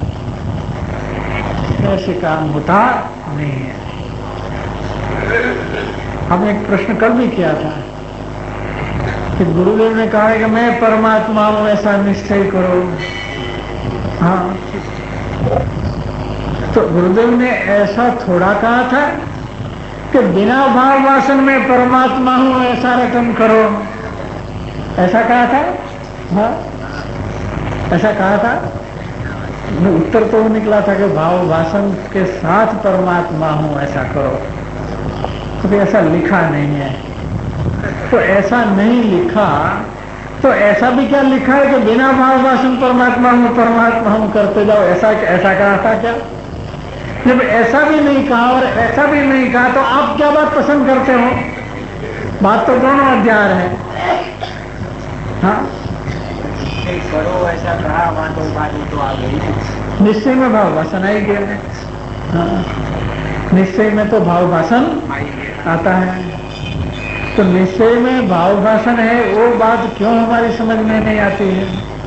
Speaker 2: ऐसे काम होता नहीं है। हमने एक प्रश्न कल भी किया था कि गुरुदेव ने कहा कि मैं परमात्मा हूं ऐसा निश्चय करो। हाँ, तो गुरुदेव ने ऐसा थोड़ा कहा था कि बिना भाव वासन में परमात्मा हूं ऐसा रटन करो, ऐसा कहा था? हाँ, ऐसा कहा था? उत्तर तो निकला था कि भाव वासन के साथ परमात्मा हूं ऐसा करो, तो ऐसा लिखा नहीं है। तो ऐसा नहीं लिखा तो ऐसा भी क्या लिखा है कि बिना भाव वासन परमात्मा हूं परमात्मा हूं करते जाओ, ऐसा ऐसा कहा था क्या? जब ऐसा भी नहीं कहा और ऐसा भी नहीं कहा तो आप क्या बात पसंद करते हो? बात तो दोनों अध्याय है। हाँ,
Speaker 3: करो ऐसा कहा, वहां तो बात तो आ गई।
Speaker 2: निश्चय में भाव वासन आई गया। हाँ, निश्चय में तो भाव वासन आता है। तो निश्चय में भाव वासन है, वो बात क्यों हमारी समझ में नहीं आती है?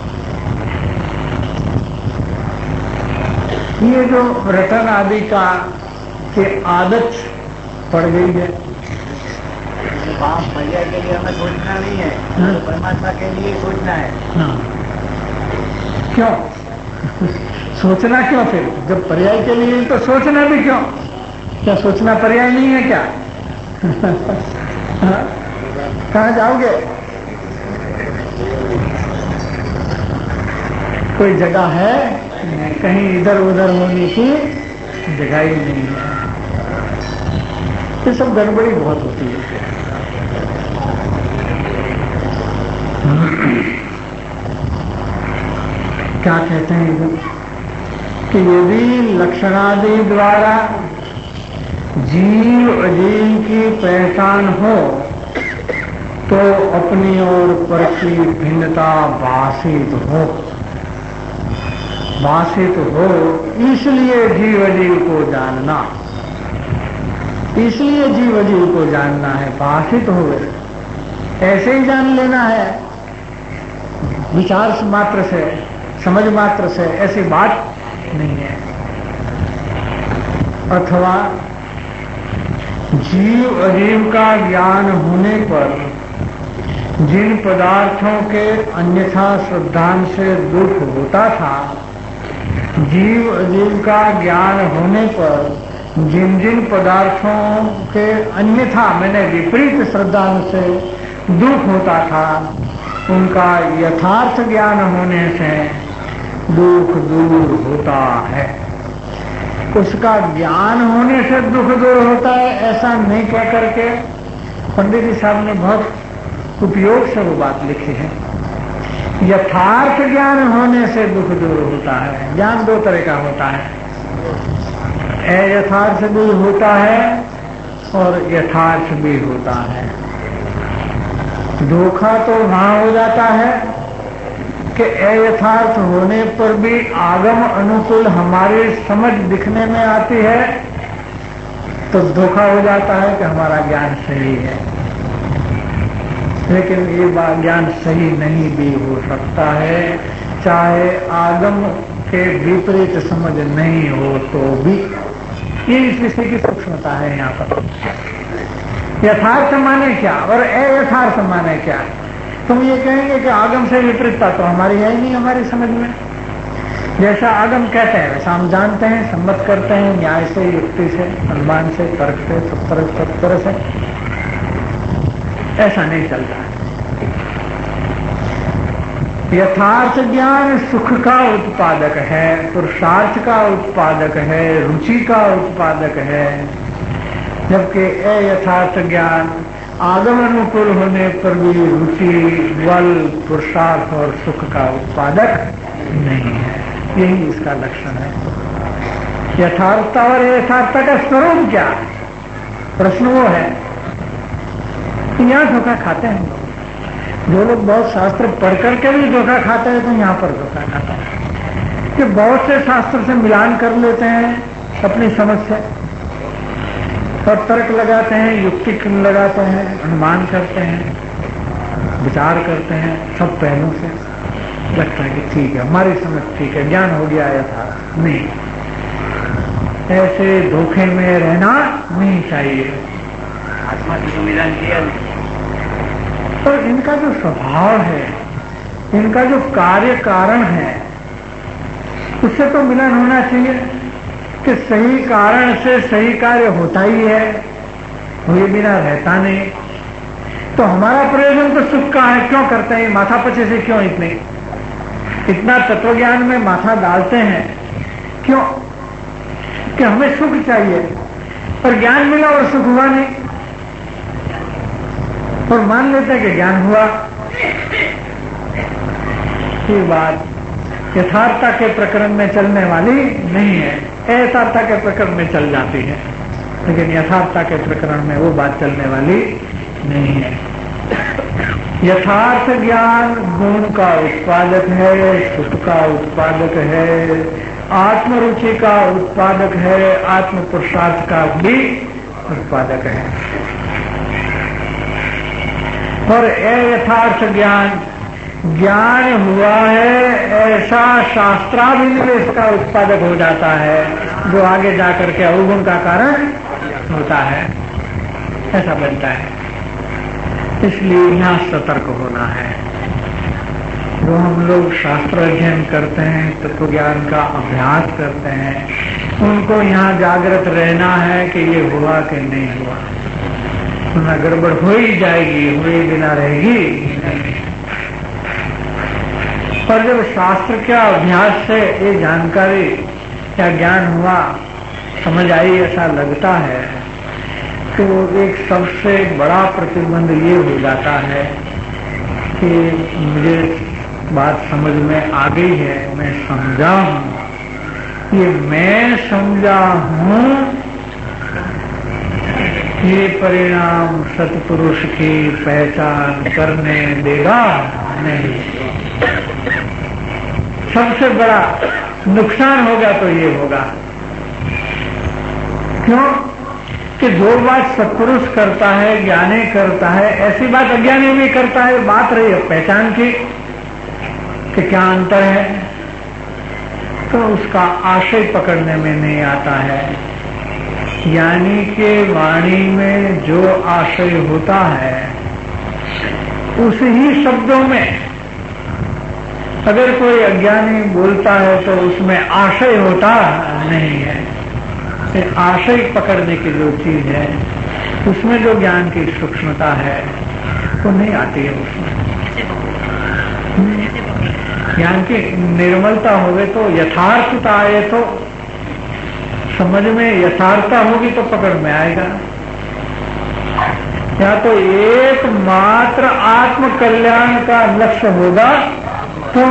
Speaker 2: ये जो रटन आदि का के आदत पड़ गई है।
Speaker 3: बाप भैया के लिए हमें सोचना नहीं है,
Speaker 2: हाँ?
Speaker 3: तो परमात्मा के लिए सोचना है।
Speaker 2: हाँ, क्यों सोचना क्यों? फिर जब पर्याय के लिए तो सोचना भी क्यों? क्या सोचना पर्याय नहीं है क्या? हाँ? कहाँ जाओगे? कोई जगह है? कहीं इधर उधर होने की जगह ही नहीं है। ये सब गड़बड़ी बहुत होती है। क्या कहते हैं इधर कि यदि लक्षणादि द्वारा जीव अजीव की पहचान हो तो अपनी और पर की भिन्नता भाषित हो भाषित हो इसलिए जीव अजीव को जानना, इसलिए जीव अजीव को जानना है। भाषित हो ऐसे ही जान लेना है विचार मात्र से, समझ मात्र से, ऐसी बात नहीं है। अथवा जीव अजीव का ज्ञान होने पर जिन पदार्थों के अन्यथा श्रद्धांश से दुख होता था, जीव अजीव का ज्ञान होने पर जिन जिन पदार्थों के अन्यथा मैंने विपरीत श्रद्धांश से दुख होता था, उनका यथार्थ ज्ञान होने से दुख दूर होता है। उसका ज्ञान होने से दुख दूर होता है ऐसा नहीं कह करके पंडित जी साहब ने बहुत उपयोग से वो बात लिखी है। यथार्थ ज्ञान होने से दुख दूर होता है। ज्ञान दो तरह का होता है, अयथार्थ भी होता है और यथार्थ भी होता है। धोखा तो वहां हो जाता है कि अयथार्थ होने पर भी आगम अनुकूल हमारी समझ दिखने में आती है तो धोखा हो जाता है कि हमारा ज्ञान सही है। लेकिन ये बात ज्ञान सही नहीं भी हो सकता है, चाहे आगम के विपरीत समझ नहीं हो तो भी। ये इस विषय की सूक्ष्मता है यहाँ पर। यथार्थ माने क्या और अयथार्थ माने क्या? तुम ये कहेंगे कि आगम से विपरीतता तो हमारी है ही नहीं हमारी समझ में। जैसा आगम कहते हैं वैसा हम जानते हैं, सम्मत करते हैं, न्याय से, युक्ति से, अनुमान से, तर्क से, सब तरह सब तरह से। ऐसा नहीं चलता है। यथार्थ ज्ञान सुख का उत्पादक है, पुरुषार्थ का उत्पादक है, रुचि का उत्पादक है, जबकि अयथार्थ ज्ञान आगम अनुकूल होने पर भी रुचि, बल, पुरुषार्थ और सुख का उत्पादक नहीं है। यही इसका लक्षण है। यथार्थता और यथार्थता का स्वरूप क्या है? प्रश्न वो है। यहाँ धोखा खाते हैं जो लोग बहुत शास्त्र पढ़ करके भी धोखा खाते हैं, तो यहाँ पर धोखा खाता है कि बहुत से शास्त्र से मिलान कर लेते हैं अपनी समझ से और तर्क लगाते हैं, युक्ति लगाते हैं, अनुमान करते हैं, विचार करते हैं, सब पहलू से लगता है कि ठीक है हमारी समझ ठीक है, ज्ञान हो गया था। नहीं, ऐसे धोखे में रहना नहीं चाहिए।
Speaker 3: आत्मा की मिलान किया तो इनका जो स्वभाव है, इनका जो कार्य कारण है, उससे तो मिलन होना चाहिए कि सही कारण से सही कार्य होता ही है, हुए बिना रहता नहीं। तो हमारा प्रयोजन तो सुख का है, क्यों करते हैं माथा पचे से? क्यों इतने इतना तत्वज्ञान में माथा डालते हैं? क्यों? कि हमें सुख चाहिए, पर ज्ञान मिला और सुख हुआ नहीं, और मान लेते हैं कि ज्ञान हुआ। ये बात यथार्थता के प्रकरण में चलने वाली नहीं है, अयथार्थता के प्रकरण में चल जाती है, लेकिन यथार्थता के प्रकरण में वो बात चलने वाली नहीं है। यथार्थ ज्ञान गुण का उत्पादक है, सुख का उत्पादक है, आत्मरुचि का उत्पादक है, आत्म पुरुषार्थ का भी उत्पादक है। और यथार्थ ज्ञान ज्ञान हुआ है ऐसा शास्त्राभिनिवेश का उत्पादक हो जाता है, जो आगे जाकर के अवगुण का कारण होता है, ऐसा बनता है। इसलिए यहां सतर्क होना है। जो हम लोग शास्त्र अध्ययन करते हैं, तत्व ज्ञान का अभ्यास करते हैं, उनको यहाँ जागृत रहना है कि ये हुआ कि नहीं हुआ, वरना गड़बड़ हो ही जाएगी, हुए बिना रहेगी नहीं। और जब शास्त्र के अभ्यास से ये जानकारी या ज्ञान हुआ, समझ आई, ऐसा लगता है, तो एक सबसे बड़ा प्रतिबंध ये हो जाता है कि मुझे बात समझ में आ गई है, मैं समझा हूं। ये मैं समझा हूं, ये परिणाम सत्पुरुष की पहचान करने देगा नहीं। सबसे बड़ा नुकसान होगा तो ये होगा। क्यों? कि जो बात सत्पुरुष करता है, ज्ञानी करता है, ऐसी बात अज्ञानी भी करता है। बात रही है पहचान की कि क्या अंतर है, तो उसका आशय पकड़ने में नहीं आता है। ज्ञानी के वाणी में जो आशय होता है, उस ही शब्दों में अगर कोई अज्ञानी बोलता है तो उसमें आशय होता नहीं है। आशय पकड़ने की जो चीज है, उसमें जो ज्ञान की सूक्ष्मता है, वो नहीं आती है उसमें। ज्ञान की निर्मलता होवे तो, यथार्थता आए तो, समझ में यथार्थता होगी तो पकड़ में आएगा। या तो एकमात्र आत्म कल्याण का लक्ष्य होगा तो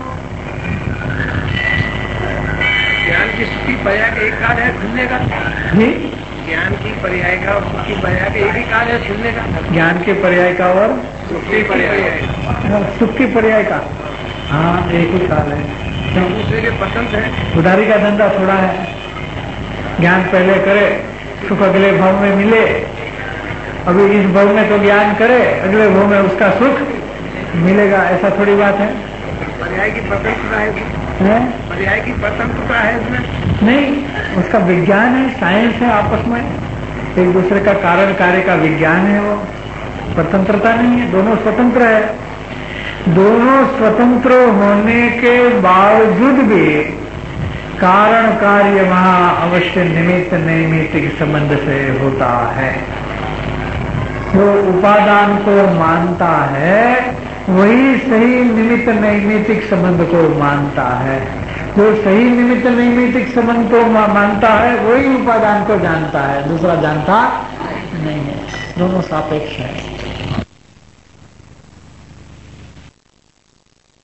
Speaker 2: ज्ञान की सुखी पर्याय का एक काल है सुनने का।
Speaker 3: जी,
Speaker 2: ज्ञान की पर्याय का और सुखी पर्याय का एक ही काल है सुनने का।
Speaker 3: ज्ञान के पर्याय का और
Speaker 2: सुखी पर्याय,
Speaker 3: सुख की पर्याय का, हाँ एक ही काल है।
Speaker 2: दूसरे के पसंद है।
Speaker 3: उधारी का धंधा थोड़ा है। ज्ञान पहले करे, सुख अगले भाव में मिले। अभी इस भाव में तो ज्ञान करे, अगले भाव में उसका सुख मिलेगा, ऐसा थोड़ी बात है।
Speaker 2: पर्याय की स्वतंत्रता है, पर्याय की स्वतंत्रता है इसमें
Speaker 3: नहीं। उसका विज्ञान है, साइंस है, आपस में एक दूसरे का कारण कार्य का विज्ञान है, वो स्वतंत्रता नहीं है। दोनों स्वतंत्र है। दोनों स्वतंत्र होने के बावजूद भी कारण कार्य वहां अवश्य निमित्त नैमित्तिक संबंध से होता है। जो उपादान को मानता है वही सही निमित्त नैमित्तिक संबंध को मानता है। जो सही निमित्त नैमित्तिक संबंध को मानता है वही उपादान को जानता है, दूसरा जानता नहीं है। दोनों सापेक्ष है।